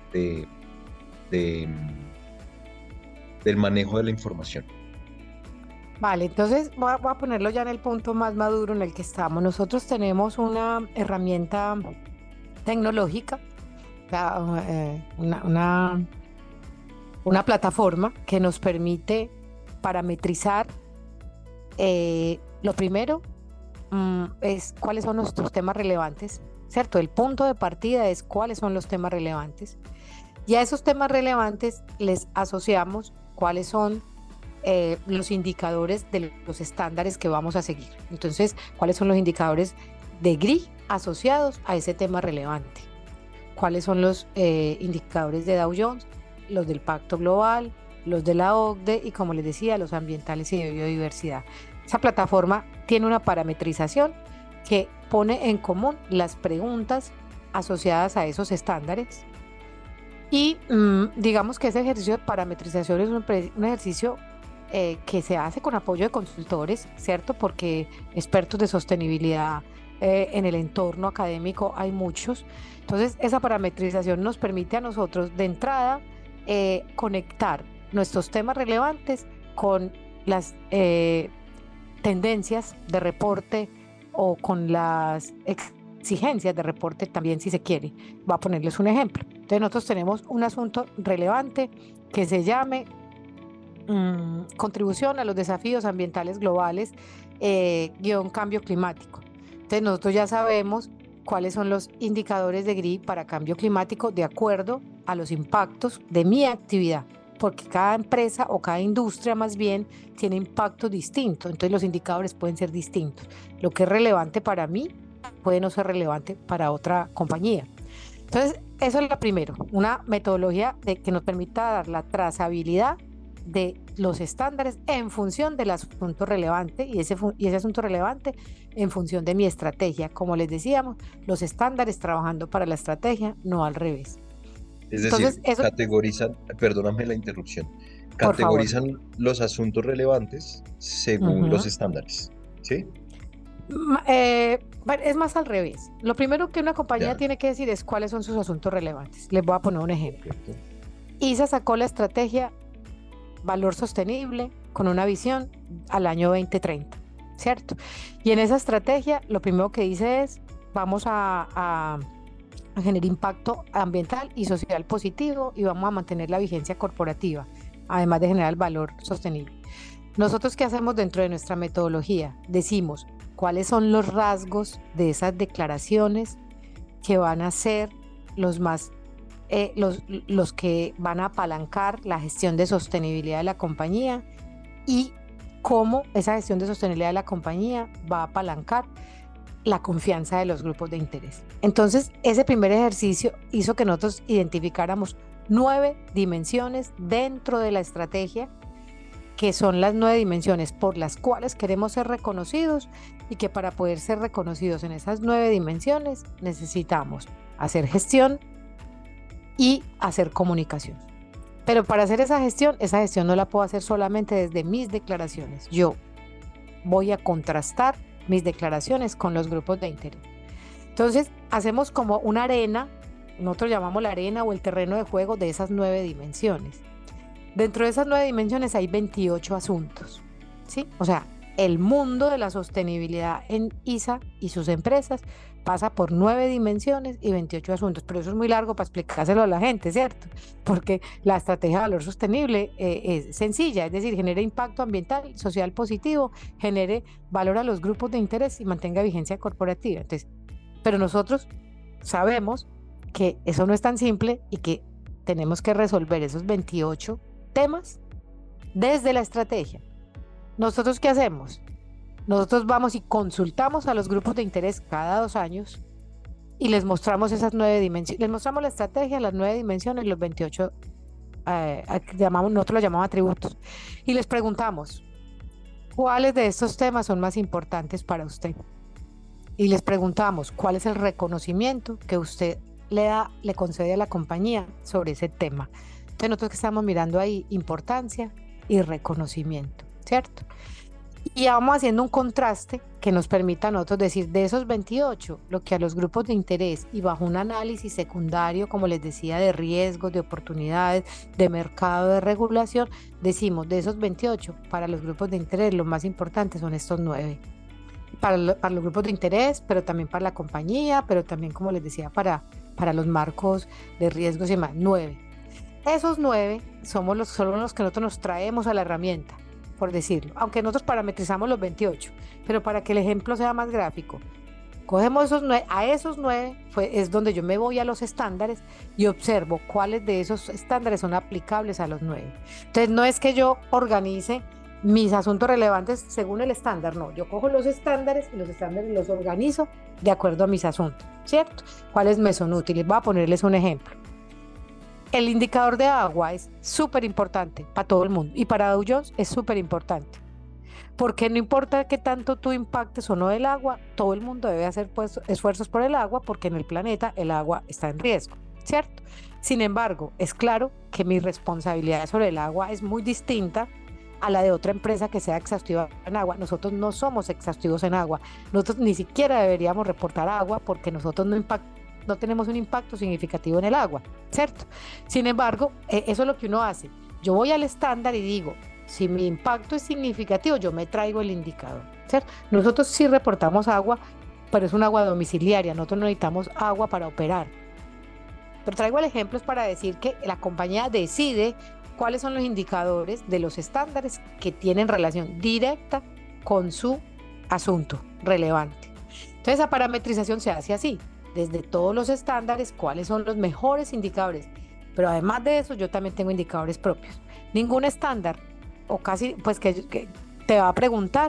del manejo de la información. Vale, entonces voy a ponerlo ya en el punto más maduro en el que estamos. Nosotros tenemos una herramienta tecnológica, una plataforma que nos permite parametrizar. Lo primero es cuáles son nuestros temas relevantes, ¿cierto? El punto de partida es cuáles son los temas relevantes. Y a esos temas relevantes les asociamos cuáles son los indicadores de los estándares que vamos a seguir. Entonces, ¿cuáles son los indicadores de GRI asociados a ese tema relevante? ¿Cuáles son los indicadores de Dow Jones? Los del Pacto Global, los de la OCDE y, como les decía, los ambientales y de biodiversidad. Esa plataforma tiene una parametrización que pone en común las preguntas asociadas a esos estándares y digamos que ese ejercicio de parametrización es un ejercicio que se hace con apoyo de consultores, ¿cierto? Porque expertos de sostenibilidad en el entorno académico hay muchos. Entonces, esa parametrización nos permite a nosotros de entrada conectar nuestros temas relevantes con las tendencias de reporte o con las exigencias de reporte también, si se quiere. Voy a ponerles un ejemplo. Entonces, nosotros tenemos un asunto relevante que se llame contribución a los desafíos ambientales globales, cambio climático. Entonces, nosotros ya sabemos cuáles son los indicadores de GRI para cambio climático de acuerdo a los impactos de mi actividad. porque cada empresa o cada industria más bien tiene impactos distintos, entonces los indicadores pueden ser distintos. Lo que es relevante para mí puede no ser relevante para otra compañía. Entonces, eso es lo primero, una metodología que nos permita dar la trazabilidad de los estándares en función del asunto relevante y ese asunto relevante en función de mi estrategia. Como les decíamos, los estándares trabajando para la estrategia, no al revés. Es Entonces, decir, eso, categorizan, perdóname la interrupción, por favor. categorizan los asuntos relevantes según los Ujú. estándares, ¿sí? Bueno, es más al revés. Lo primero que una compañía Ya, tiene que decir es cuáles son sus asuntos relevantes. Les voy a poner un ejemplo. perfecto. ISA sacó la estrategia Valor Sostenible con una visión al año 2030, ¿cierto? Y en esa estrategia lo primero que dice es, vamos a generar impacto ambiental y social positivo y vamos a mantener la vigencia corporativa, además de generar el valor sostenible. Nosotros, ¿qué hacemos dentro de nuestra metodología? Decimos cuáles son los rasgos de esas declaraciones que van a ser los más, los que van a apalancar la gestión de sostenibilidad de la compañía y cómo esa gestión de sostenibilidad de la compañía va a apalancar la confianza de los grupos de interés. Entonces, ese primer ejercicio hizo que nosotros identificáramos 9 dimensiones dentro de la estrategia, que son las 9 dimensiones por las cuales queremos ser reconocidos y que para poder ser reconocidos en esas 9 dimensiones necesitamos hacer gestión y hacer comunicación. Pero para hacer esa gestión no la puedo hacer solamente desde mis declaraciones. Yo voy a contrastar mis declaraciones con los grupos de interés. Entonces, hacemos como una arena, nosotros llamamos la arena o el terreno de juego de esas 9 dimensiones. Dentro de esas 9 dimensiones hay 28 asuntos, ¿sí? O sea, el mundo de la sostenibilidad en ISA y sus empresas pasa por 9 dimensiones y 28 asuntos, pero eso es muy largo para explicárselo a la gente, ¿cierto? Porque la estrategia de valor sostenible es sencilla, es decir, genere impacto ambiental, social positivo, genere valor a los grupos de interés y mantenga vigencia corporativa. Entonces, pero nosotros sabemos que eso no es tan simple y que tenemos que resolver esos 28 temas desde la estrategia. ¿Nosotros qué hacemos? Nosotros vamos y consultamos a los grupos de interés cada 2 años y les mostramos esas 9 dimensiones, les mostramos la estrategia, las 9 dimensiones, los 28, nosotros los llamamos atributos, y les preguntamos, ¿cuáles de estos temas son más importantes para usted? Y les preguntamos, ¿cuál es el reconocimiento que usted le concede a la compañía sobre ese tema? Entonces nosotros que estamos mirando ahí, importancia y reconocimiento, ¿cierto? Y vamos haciendo un contraste que nos permita a nosotros decir de esos 28, lo que a los grupos de interés y bajo un análisis secundario, como les decía, de riesgos, de oportunidades, de mercado, de regulación, decimos de esos 28, para los grupos de interés lo más importante son estos 9. Para los grupos de interés, pero también para la compañía, pero también, como les decía, para los marcos de riesgos y más, 9. Esos 9 son los que nosotros nos traemos a la herramienta, por decirlo, aunque nosotros parametrizamos los 28, pero para que el ejemplo sea más gráfico, cogemos esos 9 es donde yo me voy a los estándares y observo cuáles de esos estándares son aplicables a los 9. Entonces no es que yo organice mis asuntos relevantes según el estándar, no, yo cojo los estándares y los estándares los organizo de acuerdo a mis asuntos, ¿cierto? ¿Cuáles me son útiles? Voy a ponerles un ejemplo. El indicador de agua es súper importante para todo el mundo y para Dow Jones es súper importante, porque no importa qué tanto tú impactes o no el agua, todo el mundo debe hacer esfuerzos por el agua porque en el planeta el agua está en riesgo, ¿cierto? Sin embargo, es claro que mi responsabilidad sobre el agua es muy distinta a la de otra empresa que sea exhaustiva en agua. Nosotros no somos exhaustivos en agua, nosotros ni siquiera deberíamos reportar agua porque nosotros no tenemos un impacto significativo en el agua, ¿cierto? Sin embargo, eso es lo que uno hace. Yo voy al estándar y digo, si mi impacto es significativo, yo me traigo el indicador, ¿cierto? Nosotros sí reportamos agua, pero es un agua domiciliaria, nosotros no necesitamos agua para operar. Pero traigo el ejemplo para decir que la compañía decide cuáles son los indicadores de los estándares que tienen relación directa con su asunto relevante. Entonces, esa parametrización se hace así, desde todos los estándares, cuáles son los mejores indicadores Pero además de eso, yo también tengo indicadores propios. Ningún estándar, o casi, pues que te va a preguntar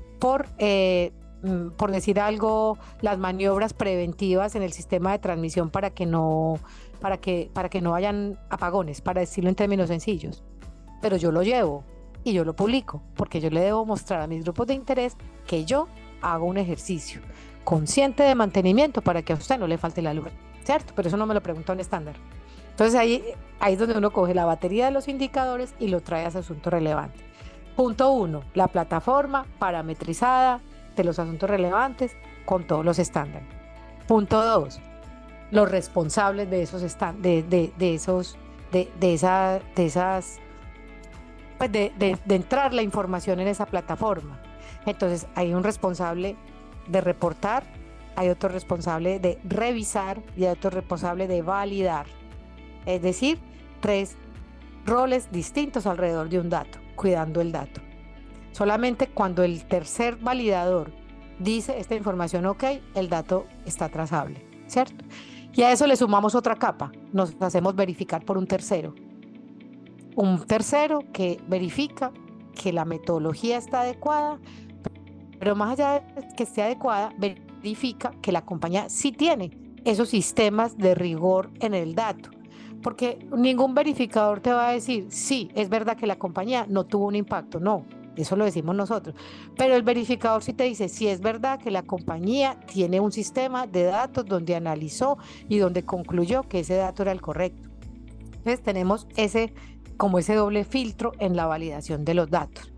por decir algo, las maniobras preventivas en el sistema de transmisión para que no hayan apagones, para decirlo en términos sencillos. Pero yo lo llevo y yo lo publico, porque yo le debo mostrar a mis grupos de interés que yo hago un ejercicio consciente de mantenimiento para que a usted no le falte la luz, ¿cierto? Pero eso no me lo pregunta un estándar. Entonces ahí es donde uno coge la batería de los indicadores y lo trae a ese asunto relevante. Punto 1, la plataforma parametrizada de los asuntos relevantes con todos los estándares. Punto 2, los responsables de esos pues de entrar la información en esa plataforma. Entonces hay un responsable de reportar, hay otro responsable de revisar y hay otro responsable de validar. Es decir, 3 roles distintos alrededor de un dato, cuidando el dato. Solamente cuando el tercer validador dice esta información ok, el dato está trazable, ¿cierto? Y a eso le sumamos otra capa, nos hacemos verificar por un tercero que verifica que la metodología está adecuada, pero más allá de que esté adecuada, verifica que la compañía sí tiene esos sistemas de rigor en el dato. Porque ningún verificador te va a decir, sí, es verdad que la compañía no tuvo un impacto, no, eso lo decimos nosotros. Pero el verificador sí te dice, sí es verdad que la compañía tiene un sistema de datos donde analizó y donde concluyó que ese dato era el correcto. Entonces tenemos ese doble filtro en la validación de los datos.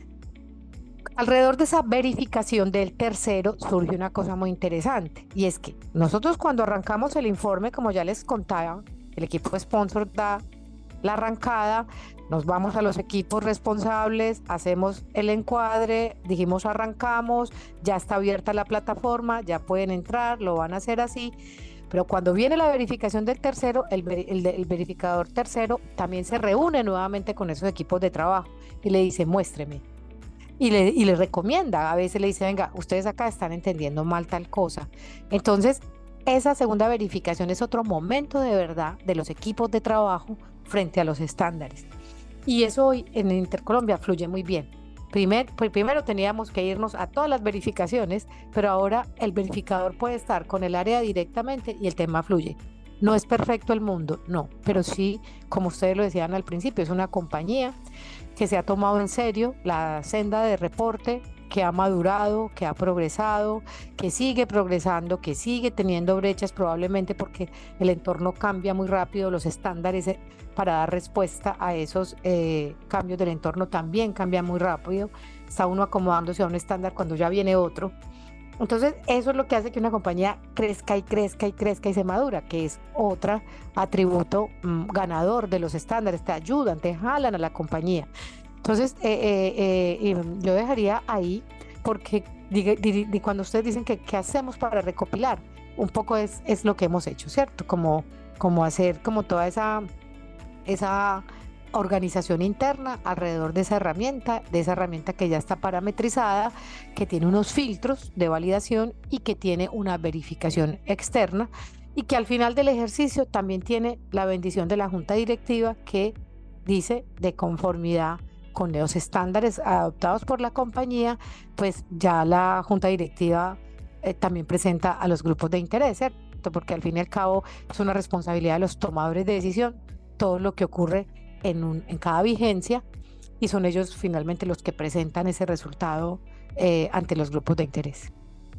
Alrededor de esa verificación del tercero surge una cosa muy interesante, y es que nosotros cuando arrancamos el informe, como ya les contaba, el equipo sponsor da la arrancada, nos vamos a los equipos responsables, hacemos el encuadre, dijimos arrancamos, ya está abierta la plataforma, ya pueden entrar, lo van a hacer así. Pero cuando viene la verificación del tercero, el verificador tercero también se reúne nuevamente con esos equipos de trabajo y le dice, muéstreme. Y le recomienda, a veces le dice, venga, ustedes acá están entendiendo mal tal cosa. Entonces, esa segunda verificación es otro momento de verdad de los equipos de trabajo frente a los estándares. Y eso hoy en Intercolombia fluye muy bien. Primero teníamos que irnos a todas las verificaciones, pero ahora el verificador puede estar con el área directamente y el tema fluye. No es perfecto el mundo, no, pero sí, como ustedes lo decían al principio, es una compañía que se ha tomado en serio la senda de reporte, que ha madurado, que ha progresado, que sigue progresando, que sigue teniendo brechas probablemente porque el entorno cambia muy rápido, los estándares para dar respuesta a esos cambios del entorno también cambian muy rápido, está uno acomodándose a un estándar cuando ya viene otro. Entonces eso es lo que hace que una compañía crezca y crezca y crezca y se madura, que es otro atributo ganador de los estándares, te ayudan, te jalan a la compañía. Entonces yo dejaría ahí porque cuando ustedes dicen que qué hacemos para recopilar, un poco es lo que hemos hecho, ¿cierto? Como hacer como toda esa organización interna alrededor de esa herramienta que ya está parametrizada, que tiene unos filtros de validación y que tiene una verificación externa y que al final del ejercicio también tiene la bendición de la junta directiva que dice de conformidad con los estándares adoptados por la compañía, pues ya la junta directiva también presenta a los grupos de interés, ¿cierto? Porque al fin y al cabo es una responsabilidad de los tomadores de decisión todo lo que ocurre en cada vigencia y son ellos finalmente los que presentan ese resultado ante los grupos de interés.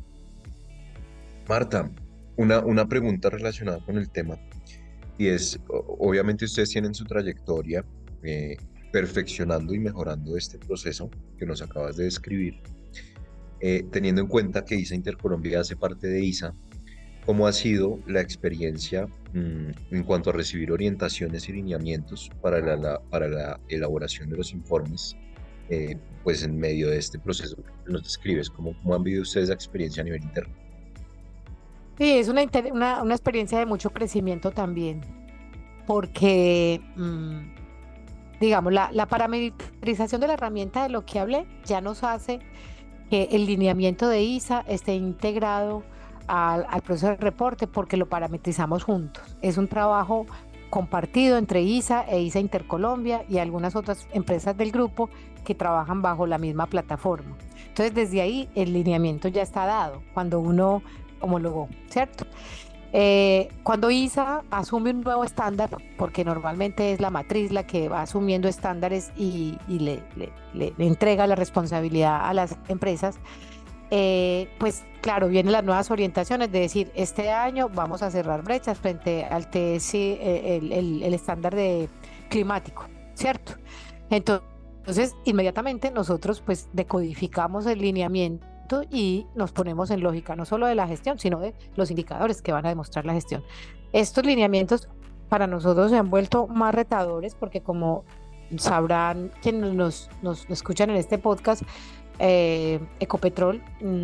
Marta, una pregunta relacionada con el tema y es, obviamente ustedes tienen su trayectoria perfeccionando y mejorando este proceso que nos acabas de describir, teniendo en cuenta que ISA Intercolombia hace parte de ISA. ¿Cómo ha sido la experiencia en cuanto a recibir orientaciones y lineamientos para la elaboración de los informes, pues en medio de este proceso que nos describes? ¿Cómo han vivido ustedes la experiencia a nivel interno? Sí, es una experiencia de mucho crecimiento también, porque, digamos, la parametrización de la herramienta de lo que hablé ya nos hace que el lineamiento de ISA esté integrado al proceso de reporte porque lo parametrizamos juntos. Es un trabajo compartido entre ISA e ISA Intercolombia y algunas otras empresas del grupo que trabajan bajo la misma plataforma. Entonces, desde ahí el lineamiento ya está dado cuando uno homologó, ¿cierto? Cuando ISA asume un nuevo estándar, porque normalmente es la matriz la que va asumiendo estándares y le entrega la responsabilidad a las empresas, pues claro, vienen las nuevas orientaciones de decir, este año vamos a cerrar brechas frente al TS, el estándar de climático, ¿cierto? Entonces, inmediatamente nosotros pues decodificamos el lineamiento y nos ponemos en lógica, no solo de la gestión, sino de los indicadores que van a demostrar la gestión. Estos lineamientos para nosotros se han vuelto más retadores porque como sabrán quienes nos escuchan en este podcast, Ecopetrol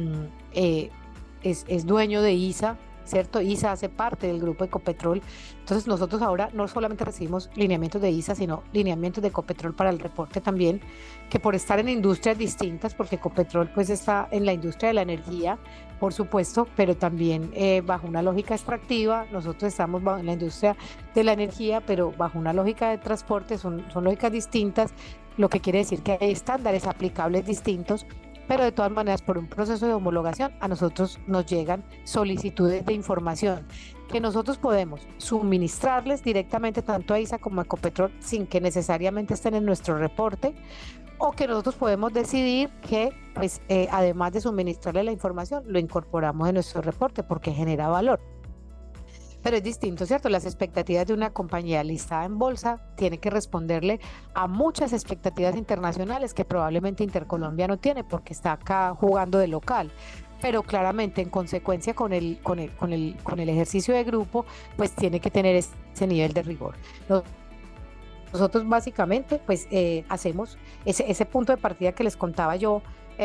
es dueño de ISA, ¿cierto? ISA hace parte del grupo Ecopetrol. Entonces nosotros ahora no solamente recibimos lineamientos de ISA, sino lineamientos de Ecopetrol para el reporte también, que por estar en industrias distintas, porque Ecopetrol pues está en la industria de la energía, por supuesto, pero también bajo una lógica extractiva, nosotros estamos en la industria de la energía, pero bajo una lógica de transporte, son lógicas distintas, lo que quiere decir que hay estándares aplicables distintos, pero de todas maneras por un proceso de homologación a nosotros nos llegan solicitudes de información que nosotros podemos suministrarles directamente tanto a ISA como a Ecopetrol sin que necesariamente estén en nuestro reporte, o que nosotros podemos decidir que pues, además de suministrarle la información lo incorporamos en nuestro reporte porque genera valor. Pero es distinto, ¿cierto? Las expectativas de una compañía listada en bolsa tiene que responderle a muchas expectativas internacionales que probablemente Intercolombia no tiene porque está acá jugando de local. Pero claramente en consecuencia con el ejercicio de grupo, pues tiene que tener ese nivel de rigor. Nosotros básicamente pues hacemos ese punto de partida que les contaba yo.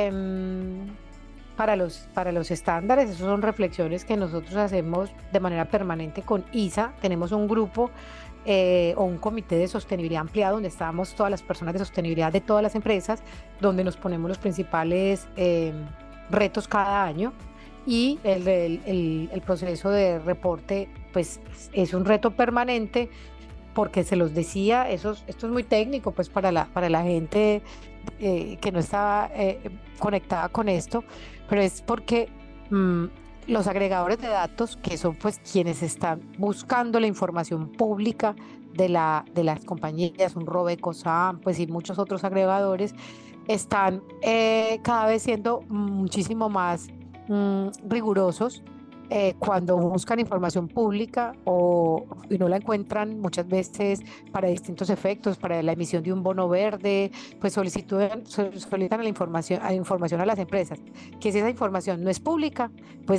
Para los estándares, esas son reflexiones que nosotros hacemos de manera permanente con ISA. Tenemos un grupo o un comité de sostenibilidad ampliado donde estamos todas las personas de sostenibilidad de todas las empresas, donde nos ponemos los principales retos cada año y el proceso de reporte pues es un reto permanente porque se los decía, esto es muy técnico pues para la gente que no está conectada con esto, pero es porque los agregadores de datos, que son pues quienes están buscando la información pública de las compañías, un Robeco, SAM, pues y muchos otros agregadores, están cada vez siendo muchísimo más rigurosos cuando buscan información pública y no la encuentran muchas veces para distintos efectos, para la emisión de un bono verde, pues solicitan a la información a las empresas, que si esa información no es pública, pues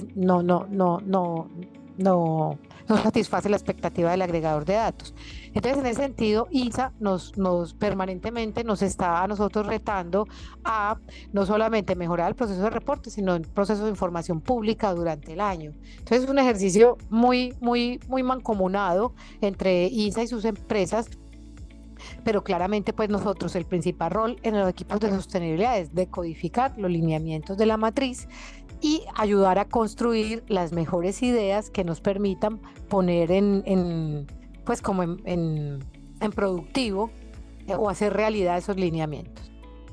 no satisface la expectativa del agregador de datos. Entonces, en ese sentido, ISA nos permanentemente nos está a nosotros retando a no solamente mejorar el proceso de reporte, sino el proceso de información pública durante el año. Entonces, es un ejercicio muy, muy, muy mancomunado entre ISA y sus empresas, pero claramente pues nosotros el principal rol en los equipos de sostenibilidad es decodificar los lineamientos de la matriz y ayudar a construir las mejores ideas que nos permitan poner pues como en productivo o hacer realidad esos lineamientos.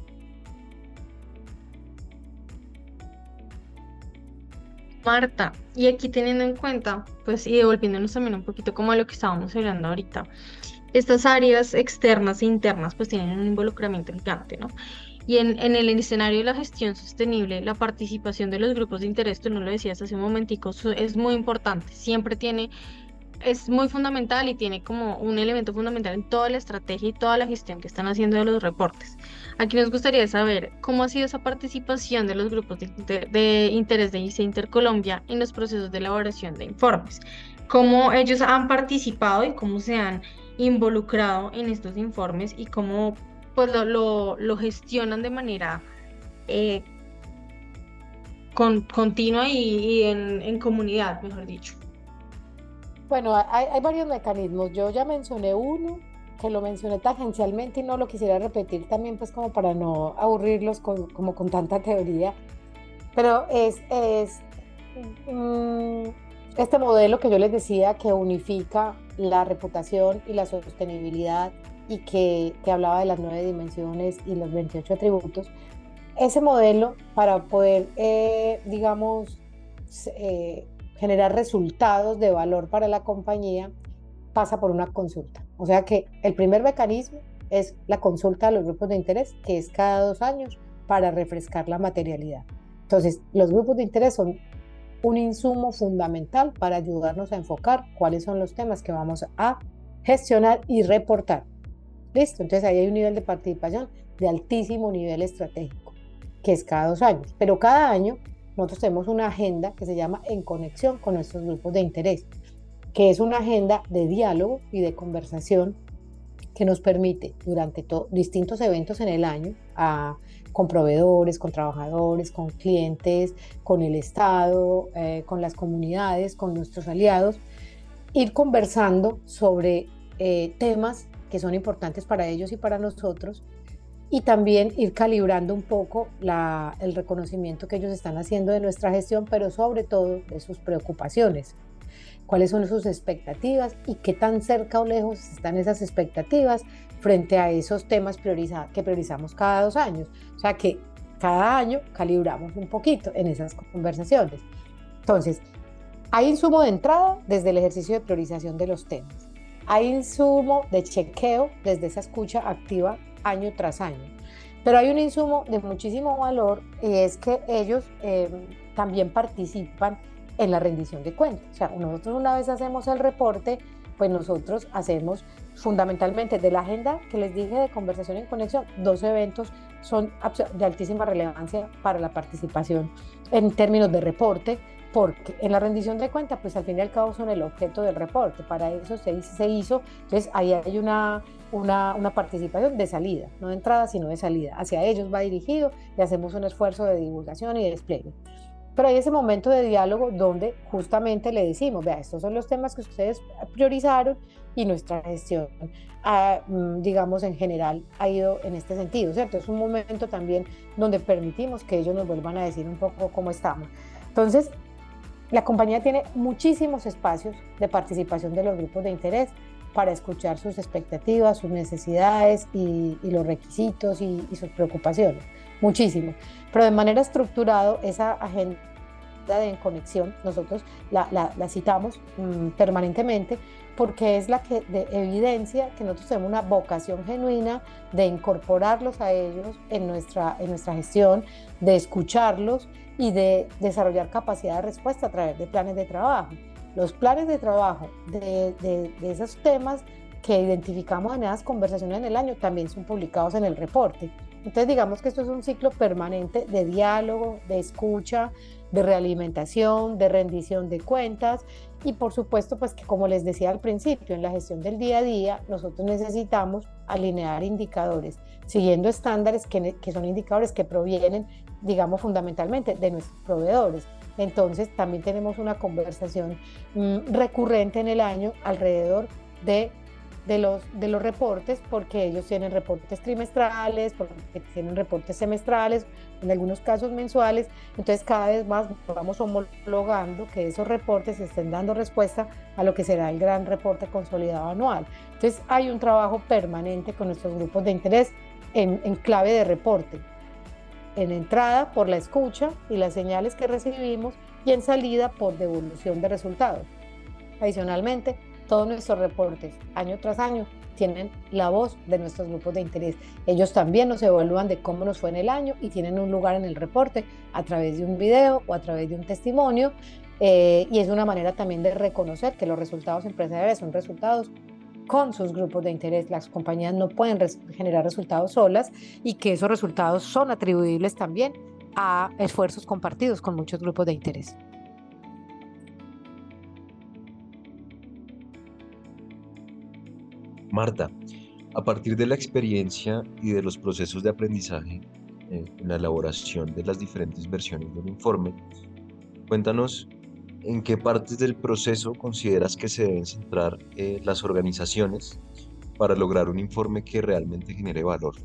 Marta, y aquí teniendo en cuenta, pues y devolviéndonos también un poquito como a lo que estábamos hablando ahorita, estas áreas externas e internas pues tienen un involucramiento gigante, ¿no? Y en el escenario de la gestión sostenible, la participación de los grupos de interés, tú no lo decías hace un momentico, es muy importante, es muy fundamental y tiene como un elemento fundamental en toda la estrategia y toda la gestión que están haciendo de los reportes. Aquí nos gustaría saber cómo ha sido esa participación de los grupos de interés de ICE Intercolombia en los procesos de elaboración de informes, cómo ellos han participado y cómo se han involucrado en estos informes y cómo pues lo gestionan de manera eh, continua y en comunidad, mejor dicho. Bueno, hay varios mecanismos. Yo ya mencioné uno, que lo mencioné tangencialmente y no lo quisiera repetir también, pues como para no aburrirlos como con tanta teoría. Pero mm, Este modelo que yo les decía que unifica la reputación y la sostenibilidad y que hablaba de las 9 dimensiones y los 28 atributos, ese modelo para poder, digamos, generar resultados de valor para la compañía pasa por una consulta. O sea que el primer mecanismo es la consulta de los grupos de interés, que es cada 2 años para refrescar la materialidad. Entonces, los grupos de interés son un insumo fundamental para ayudarnos a enfocar cuáles son los temas que vamos a gestionar y reportar. ¿Listo? Entonces ahí hay un nivel de participación de altísimo nivel estratégico, que es cada 2 años. Pero cada año nosotros tenemos una agenda que se llama En Conexión con nuestros grupos de interés, que es una agenda de diálogo y de conversación que nos permite durante distintos eventos en el año, con proveedores, con trabajadores, con clientes, con el Estado, con las comunidades, con nuestros aliados, ir conversando sobre temas que son importantes para ellos y para nosotros, y también ir calibrando un poco el reconocimiento que ellos están haciendo de nuestra gestión, pero sobre todo de sus preocupaciones, cuáles son sus expectativas y qué tan cerca o lejos están esas expectativas frente a esos temas que priorizamos cada 2 años. O sea que cada año calibramos un poquito en esas conversaciones. Entonces, hay insumo de entrada desde el ejercicio de priorización de los temas. Hay insumo de chequeo desde esa escucha activa año tras año. Pero hay un insumo de muchísimo valor, y es que ellos también participan en la rendición de cuentas. O sea, nosotros una vez hacemos el reporte, pues nosotros hacemos fundamentalmente de la agenda que les dije de conversación en conexión, 2 eventos son de altísima relevancia para la participación en términos de reporte, porque en la rendición de cuentas, pues al fin y al cabo son el objeto del reporte, para eso se hizo, entonces ahí hay una participación de salida, no de entrada, sino de salida. Hacia ellos va dirigido y hacemos un esfuerzo de divulgación y de despliegue. Pero hay ese momento de diálogo donde justamente le decimos, vea, estos son los temas que ustedes priorizaron y nuestra gestión, digamos, en general ha ido en este sentido, ¿cierto? Es un momento también donde permitimos que ellos nos vuelvan a decir un poco cómo estamos. Entonces, la compañía tiene muchísimos espacios de participación de los grupos de interés para escuchar sus expectativas, sus necesidades y los requisitos y sus preocupaciones. Muchísimo. Pero de manera estructurada, esa agenda de conexión, nosotros la citamos permanentemente porque es la que evidencia que nosotros tenemos una vocación genuina de incorporarlos a ellos en nuestra gestión, de escucharlos y de desarrollar capacidad de respuesta a través de planes de trabajo. Los planes de trabajo de esos temas que identificamos en esas conversaciones en el año también son publicados en el reporte. Entonces digamos que esto es un ciclo permanente de diálogo, de escucha, de realimentación, de rendición de cuentas y por supuesto pues que como les decía al principio, en la gestión del día a día nosotros necesitamos alinear indicadores siguiendo estándares que son indicadores que provienen, digamos, fundamentalmente de nuestros proveedores. Entonces también tenemos una conversación recurrente en el año alrededor de los reportes, porque ellos tienen reportes trimestrales, porque tienen reportes semestrales, en algunos casos mensuales. Entonces cada vez más vamos homologando que esos reportes estén dando respuesta a lo que será el gran reporte consolidado anual. Entonces hay un trabajo permanente con nuestros grupos de interés en clave de reporte, en entrada por la escucha y las señales que recibimos, y en salida por devolución de resultados. Adicionalmente, todos nuestros reportes, año tras año, tienen la voz de nuestros grupos de interés. Ellos también nos evalúan de cómo nos fue en el año y tienen un lugar en el reporte a través de un video o a través de un testimonio, y es una manera también de reconocer que los resultados empresariales son resultados con sus grupos de interés. Las compañías no pueden generar resultados solas y que esos resultados son atribuibles también a esfuerzos compartidos con muchos grupos de interés. Marta, a partir de la experiencia y de los procesos de aprendizaje en la elaboración de las diferentes versiones del informe, cuéntanos en qué partes del proceso consideras que se deben centrar las organizaciones para lograr un informe que realmente genere valor.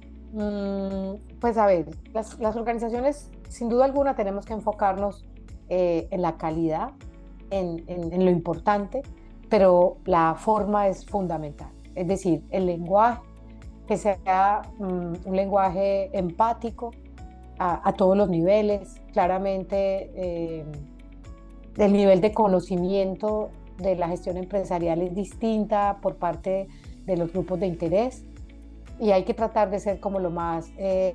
Pues a ver, las organizaciones sin duda alguna tenemos que enfocarnos en la calidad, en lo importante, pero la forma es fundamental. Es decir, el lenguaje, que sea un lenguaje empático a todos los niveles. Claramente, el nivel de conocimiento de la gestión empresarial es distinta por parte de los grupos de interés y hay que tratar de ser como lo más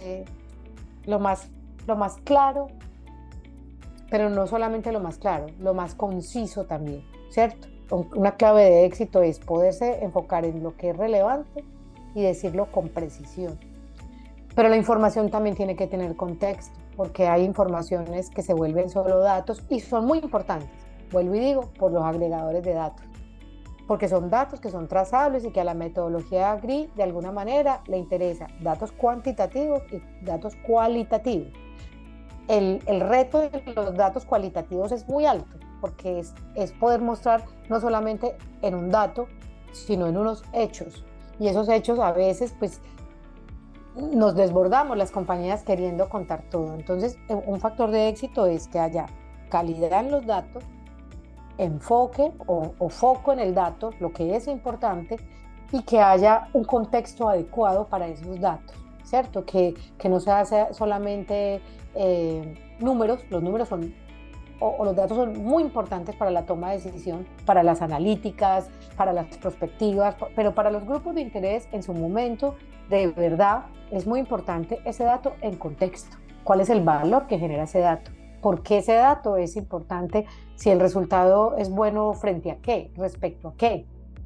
claro, pero no solamente lo más claro, lo más conciso también, ¿cierto? Una clave de éxito es poderse enfocar en lo que es relevante y decirlo con precisión. Pero la información también tiene que tener contexto, porque hay informaciones que se vuelven solo datos y son muy importantes, vuelvo y digo, por los agregadores de datos, porque son datos que son trazables y que a la metodología GRI de alguna manera le interesa datos cuantitativos y datos cualitativos. El reto de los datos cualitativos es muy alto, porque es poder mostrar no solamente en un dato, sino en unos hechos. Y esos hechos a veces, pues, nos desbordamos las compañías queriendo contar todo. Entonces, un factor de éxito es que haya calidad en los datos, enfoque o foco en el dato, lo que es importante, y que haya un contexto adecuado para esos datos, ¿cierto? Que no se hace solamente números. Los números son o los datos son muy importantes para la toma de decisión, para las analíticas, para las prospectivas, pero para los grupos de interés en su momento, de verdad, es muy importante ese dato en contexto. ¿Cuál es el valor que genera ese dato? ¿Por qué ese dato es importante? Si el resultado es bueno frente a qué, respecto a qué,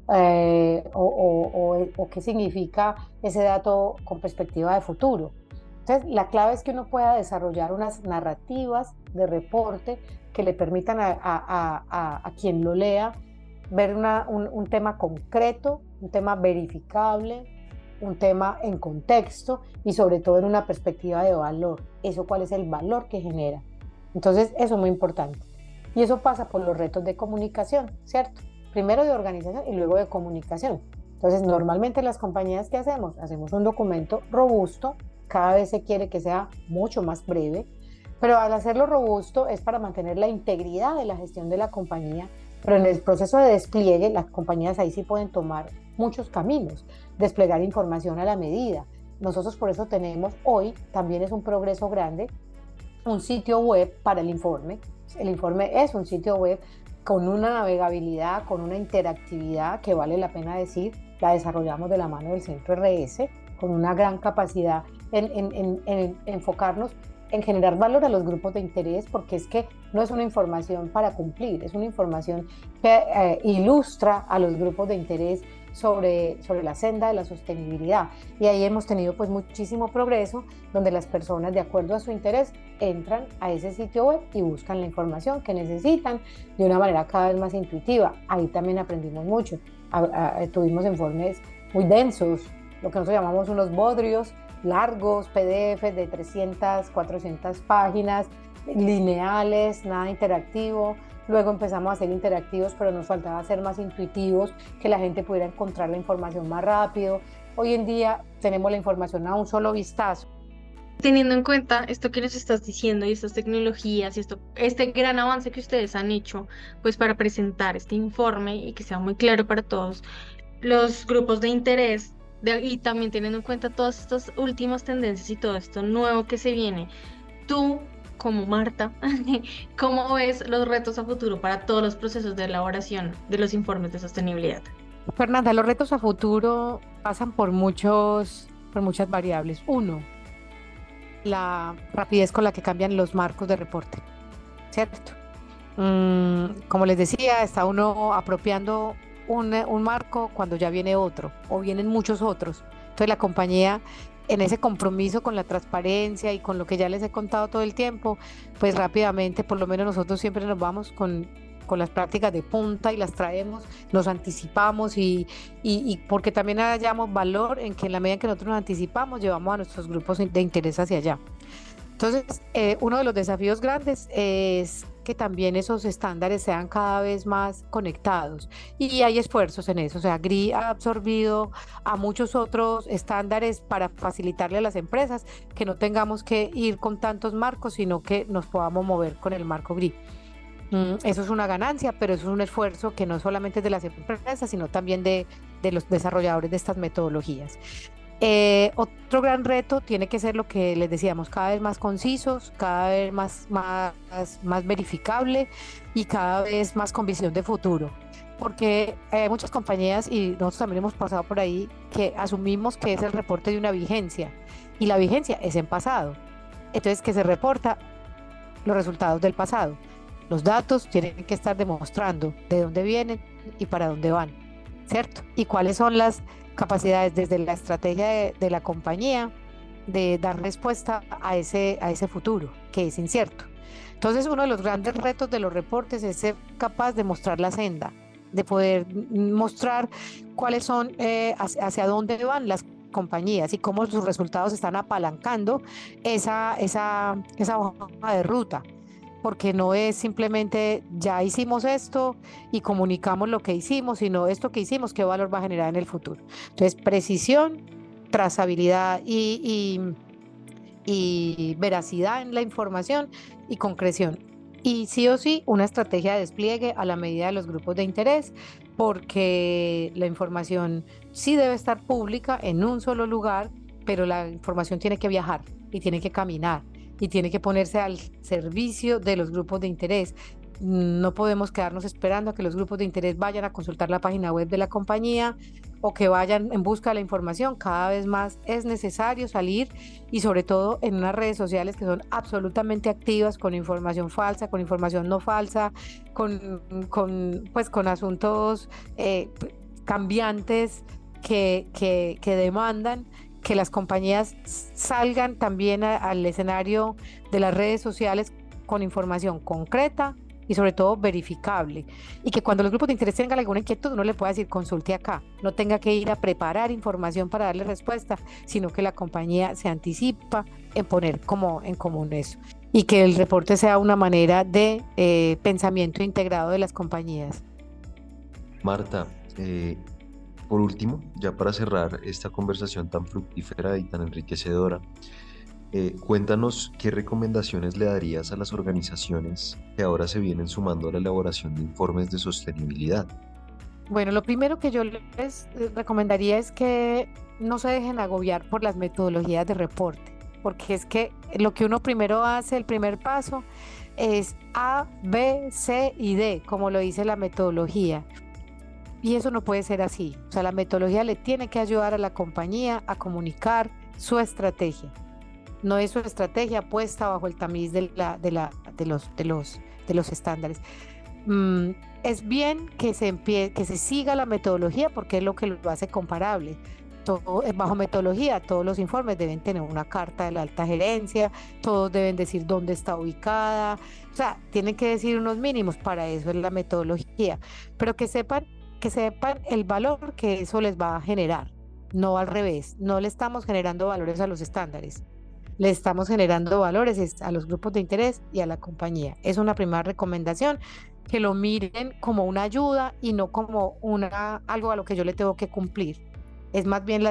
o qué significa ese dato con perspectiva de futuro. Entonces, la clave es que uno pueda desarrollar unas narrativas de reporte que le permitan a quien lo lea ver un tema concreto, un tema verificable, un tema en contexto y sobre todo en una perspectiva de valor. Eso, ¿cuál es el valor que genera? Entonces, eso es muy importante. Y eso pasa por los retos de comunicación, ¿cierto? Primero de organización y luego de comunicación. Entonces, normalmente las compañías, ¿qué hacemos? Hacemos un documento robusto. Cada vez se quiere que sea mucho más breve, pero al hacerlo robusto es para mantener la integridad de la gestión de la compañía, pero en el proceso de despliegue las compañías ahí sí pueden tomar muchos caminos, desplegar información a la medida. Nosotros por eso tenemos hoy, también es un progreso grande, un sitio web para el informe. El informe es un sitio web con una navegabilidad, con una interactividad que vale la pena decir, la desarrollamos de la mano del Centro RS, con una gran capacidad en enfocarnos en generar valor a los grupos de interés, porque es que no es una información para cumplir, es una información que ilustra a los grupos de interés sobre la senda de la sostenibilidad. Y ahí hemos tenido pues muchísimo progreso, donde las personas de acuerdo a su interés entran a ese sitio web y buscan la información que necesitan de una manera cada vez más intuitiva. Ahí también aprendimos mucho, tuvimos informes muy densos, lo que nosotros llamamos unos bodrios largos, PDFs de 300, 400 páginas, lineales, nada interactivo. Luego empezamos a hacer interactivos, pero nos faltaba ser más intuitivos, que la gente pudiera encontrar la información más rápido. Hoy en día tenemos la información a un solo vistazo. Teniendo en cuenta esto que nos estás diciendo y estas tecnologías y este gran avance que ustedes han hecho, pues para presentar este informe y que sea muy claro para todos los grupos de interés, y también teniendo en cuenta todas estas últimas tendencias y todo esto nuevo que se viene, tú, como Marta, ¿cómo ves los retos a futuro para todos los procesos de elaboración de los informes de sostenibilidad? Fernanda, los retos a futuro pasan por muchas variables. Uno, la rapidez con la que cambian los marcos de reporte, ¿cierto? Como les decía, está uno apropiando un marco cuando ya viene otro o vienen muchos otros. Entonces la compañía, en ese compromiso con la transparencia y con lo que ya les he contado todo el tiempo, pues rápidamente, por lo menos nosotros siempre nos vamos con las prácticas de punta y las traemos, nos anticipamos y porque también hallamos valor en que en la medida en que nosotros nos anticipamos, llevamos a nuestros grupos de interés hacia allá. Entonces, uno de los desafíos grandes es que también esos estándares sean cada vez más conectados y hay esfuerzos en eso. O sea, GRI ha absorbido a muchos otros estándares para facilitarle a las empresas que no tengamos que ir con tantos marcos, sino que nos podamos mover con el marco GRI. Eso es una ganancia, pero eso es un esfuerzo que no solamente es de las empresas, sino también de los desarrolladores de estas metodologías. Otro gran reto tiene que ser lo que les decíamos, cada vez más concisos, cada vez más verificable y cada vez más con visión de futuro. Porque hay muchas compañías, y nosotros también hemos pasado por ahí, que asumimos que es el reporte de una vigencia y la vigencia es en pasado. Entonces, que se reporta los resultados del pasado. Los datos tienen que estar demostrando de dónde vienen y para dónde van, ¿cierto? Y cuáles son las capacidades desde la estrategia de la compañía de dar respuesta a ese futuro, que es incierto. Entonces, uno de los grandes retos de los reportes es ser capaz de mostrar la senda, de poder mostrar cuáles son, hacia dónde van las compañías y cómo sus resultados están apalancando esa hoja de ruta, porque no es simplemente ya hicimos esto y comunicamos lo que hicimos, sino esto que hicimos, qué valor va a generar en el futuro. Entonces, precisión, trazabilidad y veracidad en la información y concreción. Y sí o sí, una estrategia de despliegue a la medida de los grupos de interés, porque la información sí debe estar pública en un solo lugar, pero la información tiene que viajar y tiene que caminar y tiene que ponerse al servicio de los grupos de interés. No podemos quedarnos esperando a que los grupos de interés vayan a consultar la página web de la compañía o que vayan en busca de la información. Cada vez más es necesario salir y sobre todo en unas redes sociales que son absolutamente activas con información falsa, con información no falsa, con asuntos cambiantes que demandan que las compañías salgan también al escenario de las redes sociales con información concreta y sobre todo verificable. Y que cuando los grupos de interés tengan alguna inquietud, uno le pueda decir consulte acá, no tenga que ir a preparar información para darle respuesta, sino que la compañía se anticipa en poner como en común eso. Y que el reporte sea una manera de pensamiento integrado de las compañías. Marta, por último, ya para cerrar esta conversación tan fructífera y tan enriquecedora, cuéntanos qué recomendaciones le darías a las organizaciones que ahora se vienen sumando a la elaboración de informes de sostenibilidad. Bueno, lo primero que yo les recomendaría es que no se dejen agobiar por las metodologías de reporte, porque es que lo que uno primero hace, el primer paso, es A, B, C y D, como lo dice la metodología. Y eso no puede ser así. O sea, la metodología le tiene que ayudar a la compañía a comunicar su estrategia. No es su estrategia puesta bajo el tamiz de los estándares. Mm, es bien que que se siga la metodología porque es lo que lo hace comparable. Bajo metodología, todos los informes deben tener una carta de la alta gerencia, todos deben decir dónde está ubicada, o sea, tienen que decir unos mínimos, para eso es la metodología, pero que sepan el valor que eso les va a generar, no al revés, no le estamos generando valores a los estándares, le estamos generando valores a los grupos de interés y a la compañía. Es una primera recomendación, que lo miren como una ayuda y no como algo a lo que yo le tengo que cumplir. Es más bien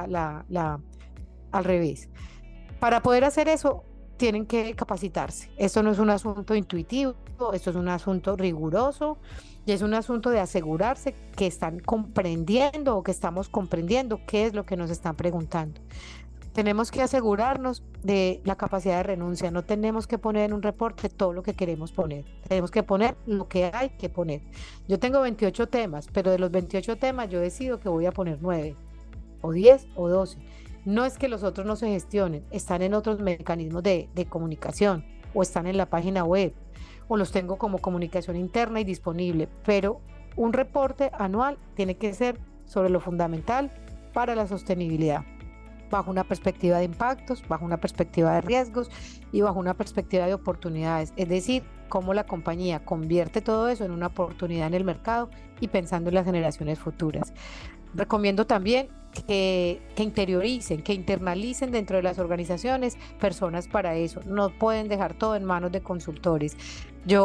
al revés. Para poder hacer eso, tienen que capacitarse. Esto no es un asunto intuitivo, esto es un asunto riguroso y es un asunto de asegurarse que están comprendiendo o que estamos comprendiendo qué es lo que nos están preguntando. Tenemos que asegurarnos de la capacidad de renuncia. No tenemos que poner en un reporte todo lo que queremos poner. Tenemos que poner lo que hay que poner. Yo tengo 28 temas, pero de los 28 temas yo decido que voy a poner 9 o 10 o 12. No es que los otros no se gestionen, están en otros mecanismos de comunicación o están en la página web o los tengo como comunicación interna y disponible, pero un reporte anual tiene que ser sobre lo fundamental para la sostenibilidad, bajo una perspectiva de impactos, bajo una perspectiva de riesgos y bajo una perspectiva de oportunidades, es decir, cómo la compañía convierte todo eso en una oportunidad en el mercado y pensando en las generaciones futuras. Recomiendo también que interioricen, que internalicen dentro de las organizaciones personas para eso. No pueden dejar todo en manos de consultores. Yo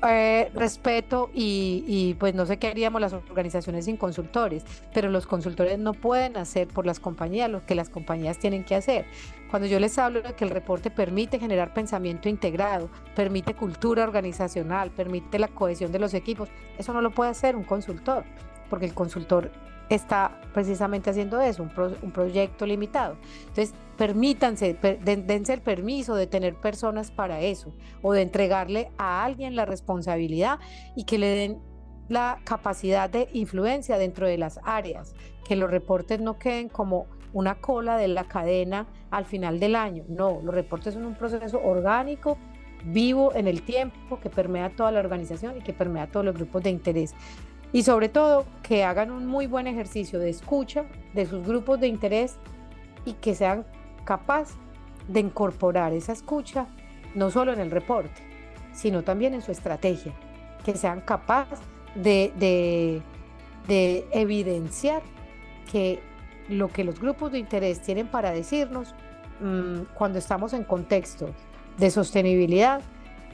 respeto y pues no sé qué haríamos las organizaciones sin consultores, pero los consultores no pueden hacer por las compañías lo que las compañías tienen que hacer. Cuando yo les hablo de que el reporte permite generar pensamiento integrado, permite cultura organizacional, permite la cohesión de los equipos, eso no lo puede hacer un consultor, porque el consultor está precisamente haciendo eso, un proyecto limitado. Entonces, permítanse, dense el permiso de tener personas para eso, o de entregarle a alguien la responsabilidad y que le den la capacidad de influencia dentro de las áreas, que los reportes no queden como una cola de la cadena al final del año. No, los reportes son un proceso orgánico, vivo en el tiempo, que permea toda la organización y que permea todos los grupos de interés. Y sobre todo, que hagan un muy buen ejercicio de escucha de sus grupos de interés y que sean capaces de incorporar esa escucha no solo en el reporte, sino también en su estrategia, que sean capaces de evidenciar que lo que los grupos de interés tienen para decirnos cuando estamos en contexto de sostenibilidad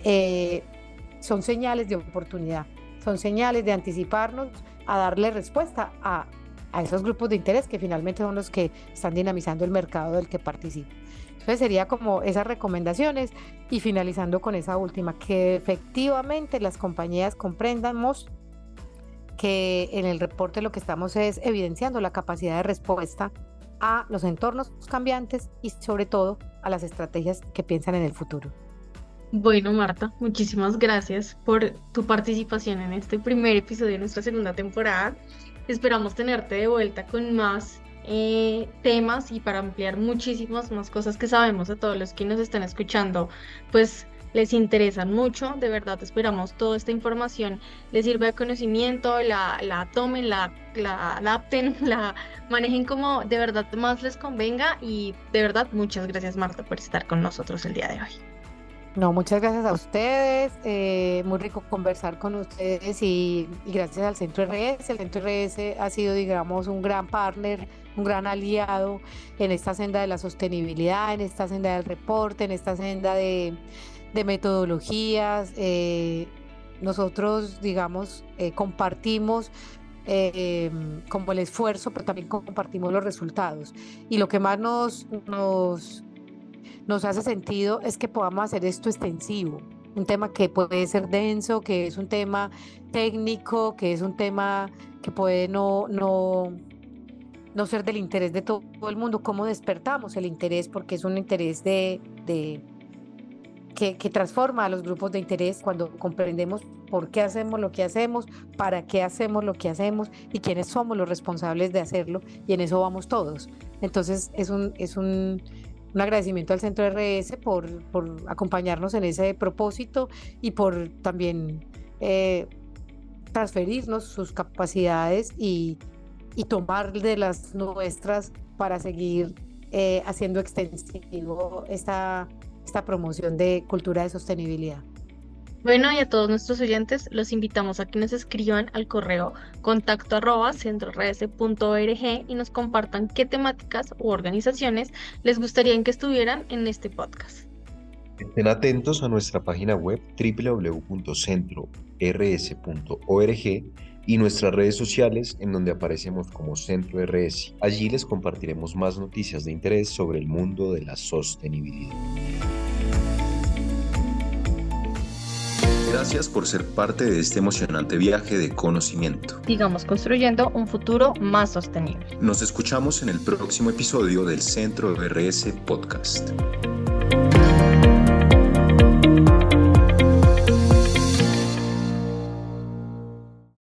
son señales de oportunidad. Son señales de anticiparnos a darle respuesta a esos grupos de interés que finalmente son los que están dinamizando el mercado del que participan. Entonces sería como esas recomendaciones y finalizando con esa última, que efectivamente las compañías comprendamos que en el reporte lo que estamos es evidenciando la capacidad de respuesta a los entornos cambiantes y sobre todo a las estrategias que piensan en el futuro. Bueno, Marta, muchísimas gracias por tu participación en este primer episodio de nuestra segunda temporada. Esperamos tenerte de vuelta con más temas y para ampliar muchísimas más cosas que sabemos a todos los que nos están escuchando, pues les interesan mucho. De verdad esperamos toda esta información les sirva de conocimiento, la tomen, la adapten, la manejen como de verdad más les convenga y de verdad muchas gracias, Marta, por estar con nosotros el día de hoy. No, muchas gracias a ustedes, muy rico conversar con ustedes y gracias al Centro RS. El Centro RS ha sido, digamos, un gran partner, un gran aliado en esta senda de la sostenibilidad, en esta senda del reporte, en esta senda de metodologías. Nosotros, digamos, compartimos como el esfuerzo, pero también compartimos los resultados. Y lo que más nos hace sentido es que podamos hacer esto extensivo, un tema que puede ser denso, que es un tema técnico, que es un tema que puede no ser del interés de todo el mundo. ¿Cómo despertamos el interés? Porque es un interés que transforma a los grupos de interés cuando comprendemos por qué hacemos lo que hacemos, para qué hacemos lo que hacemos y quiénes somos los responsables de hacerlo, y en eso vamos todos. Entonces es un agradecimiento al Centro RS por acompañarnos en ese propósito y por también transferirnos sus capacidades y tomar de las nuestras para seguir haciendo extensivo esta promoción de cultura de sostenibilidad. Bueno, y a todos nuestros oyentes los invitamos a que nos escriban al correo contacto@centrors.org y nos compartan qué temáticas u organizaciones les gustaría que estuvieran en este podcast. Estén atentos a nuestra página web www.centrors.org y nuestras redes sociales en donde aparecemos como Centro RS. Allí les compartiremos más noticias de interés sobre el mundo de la sostenibilidad. Gracias por ser parte de este emocionante viaje de conocimiento. Sigamos construyendo un futuro más sostenible. Nos escuchamos en el próximo episodio del Centro RS Podcast.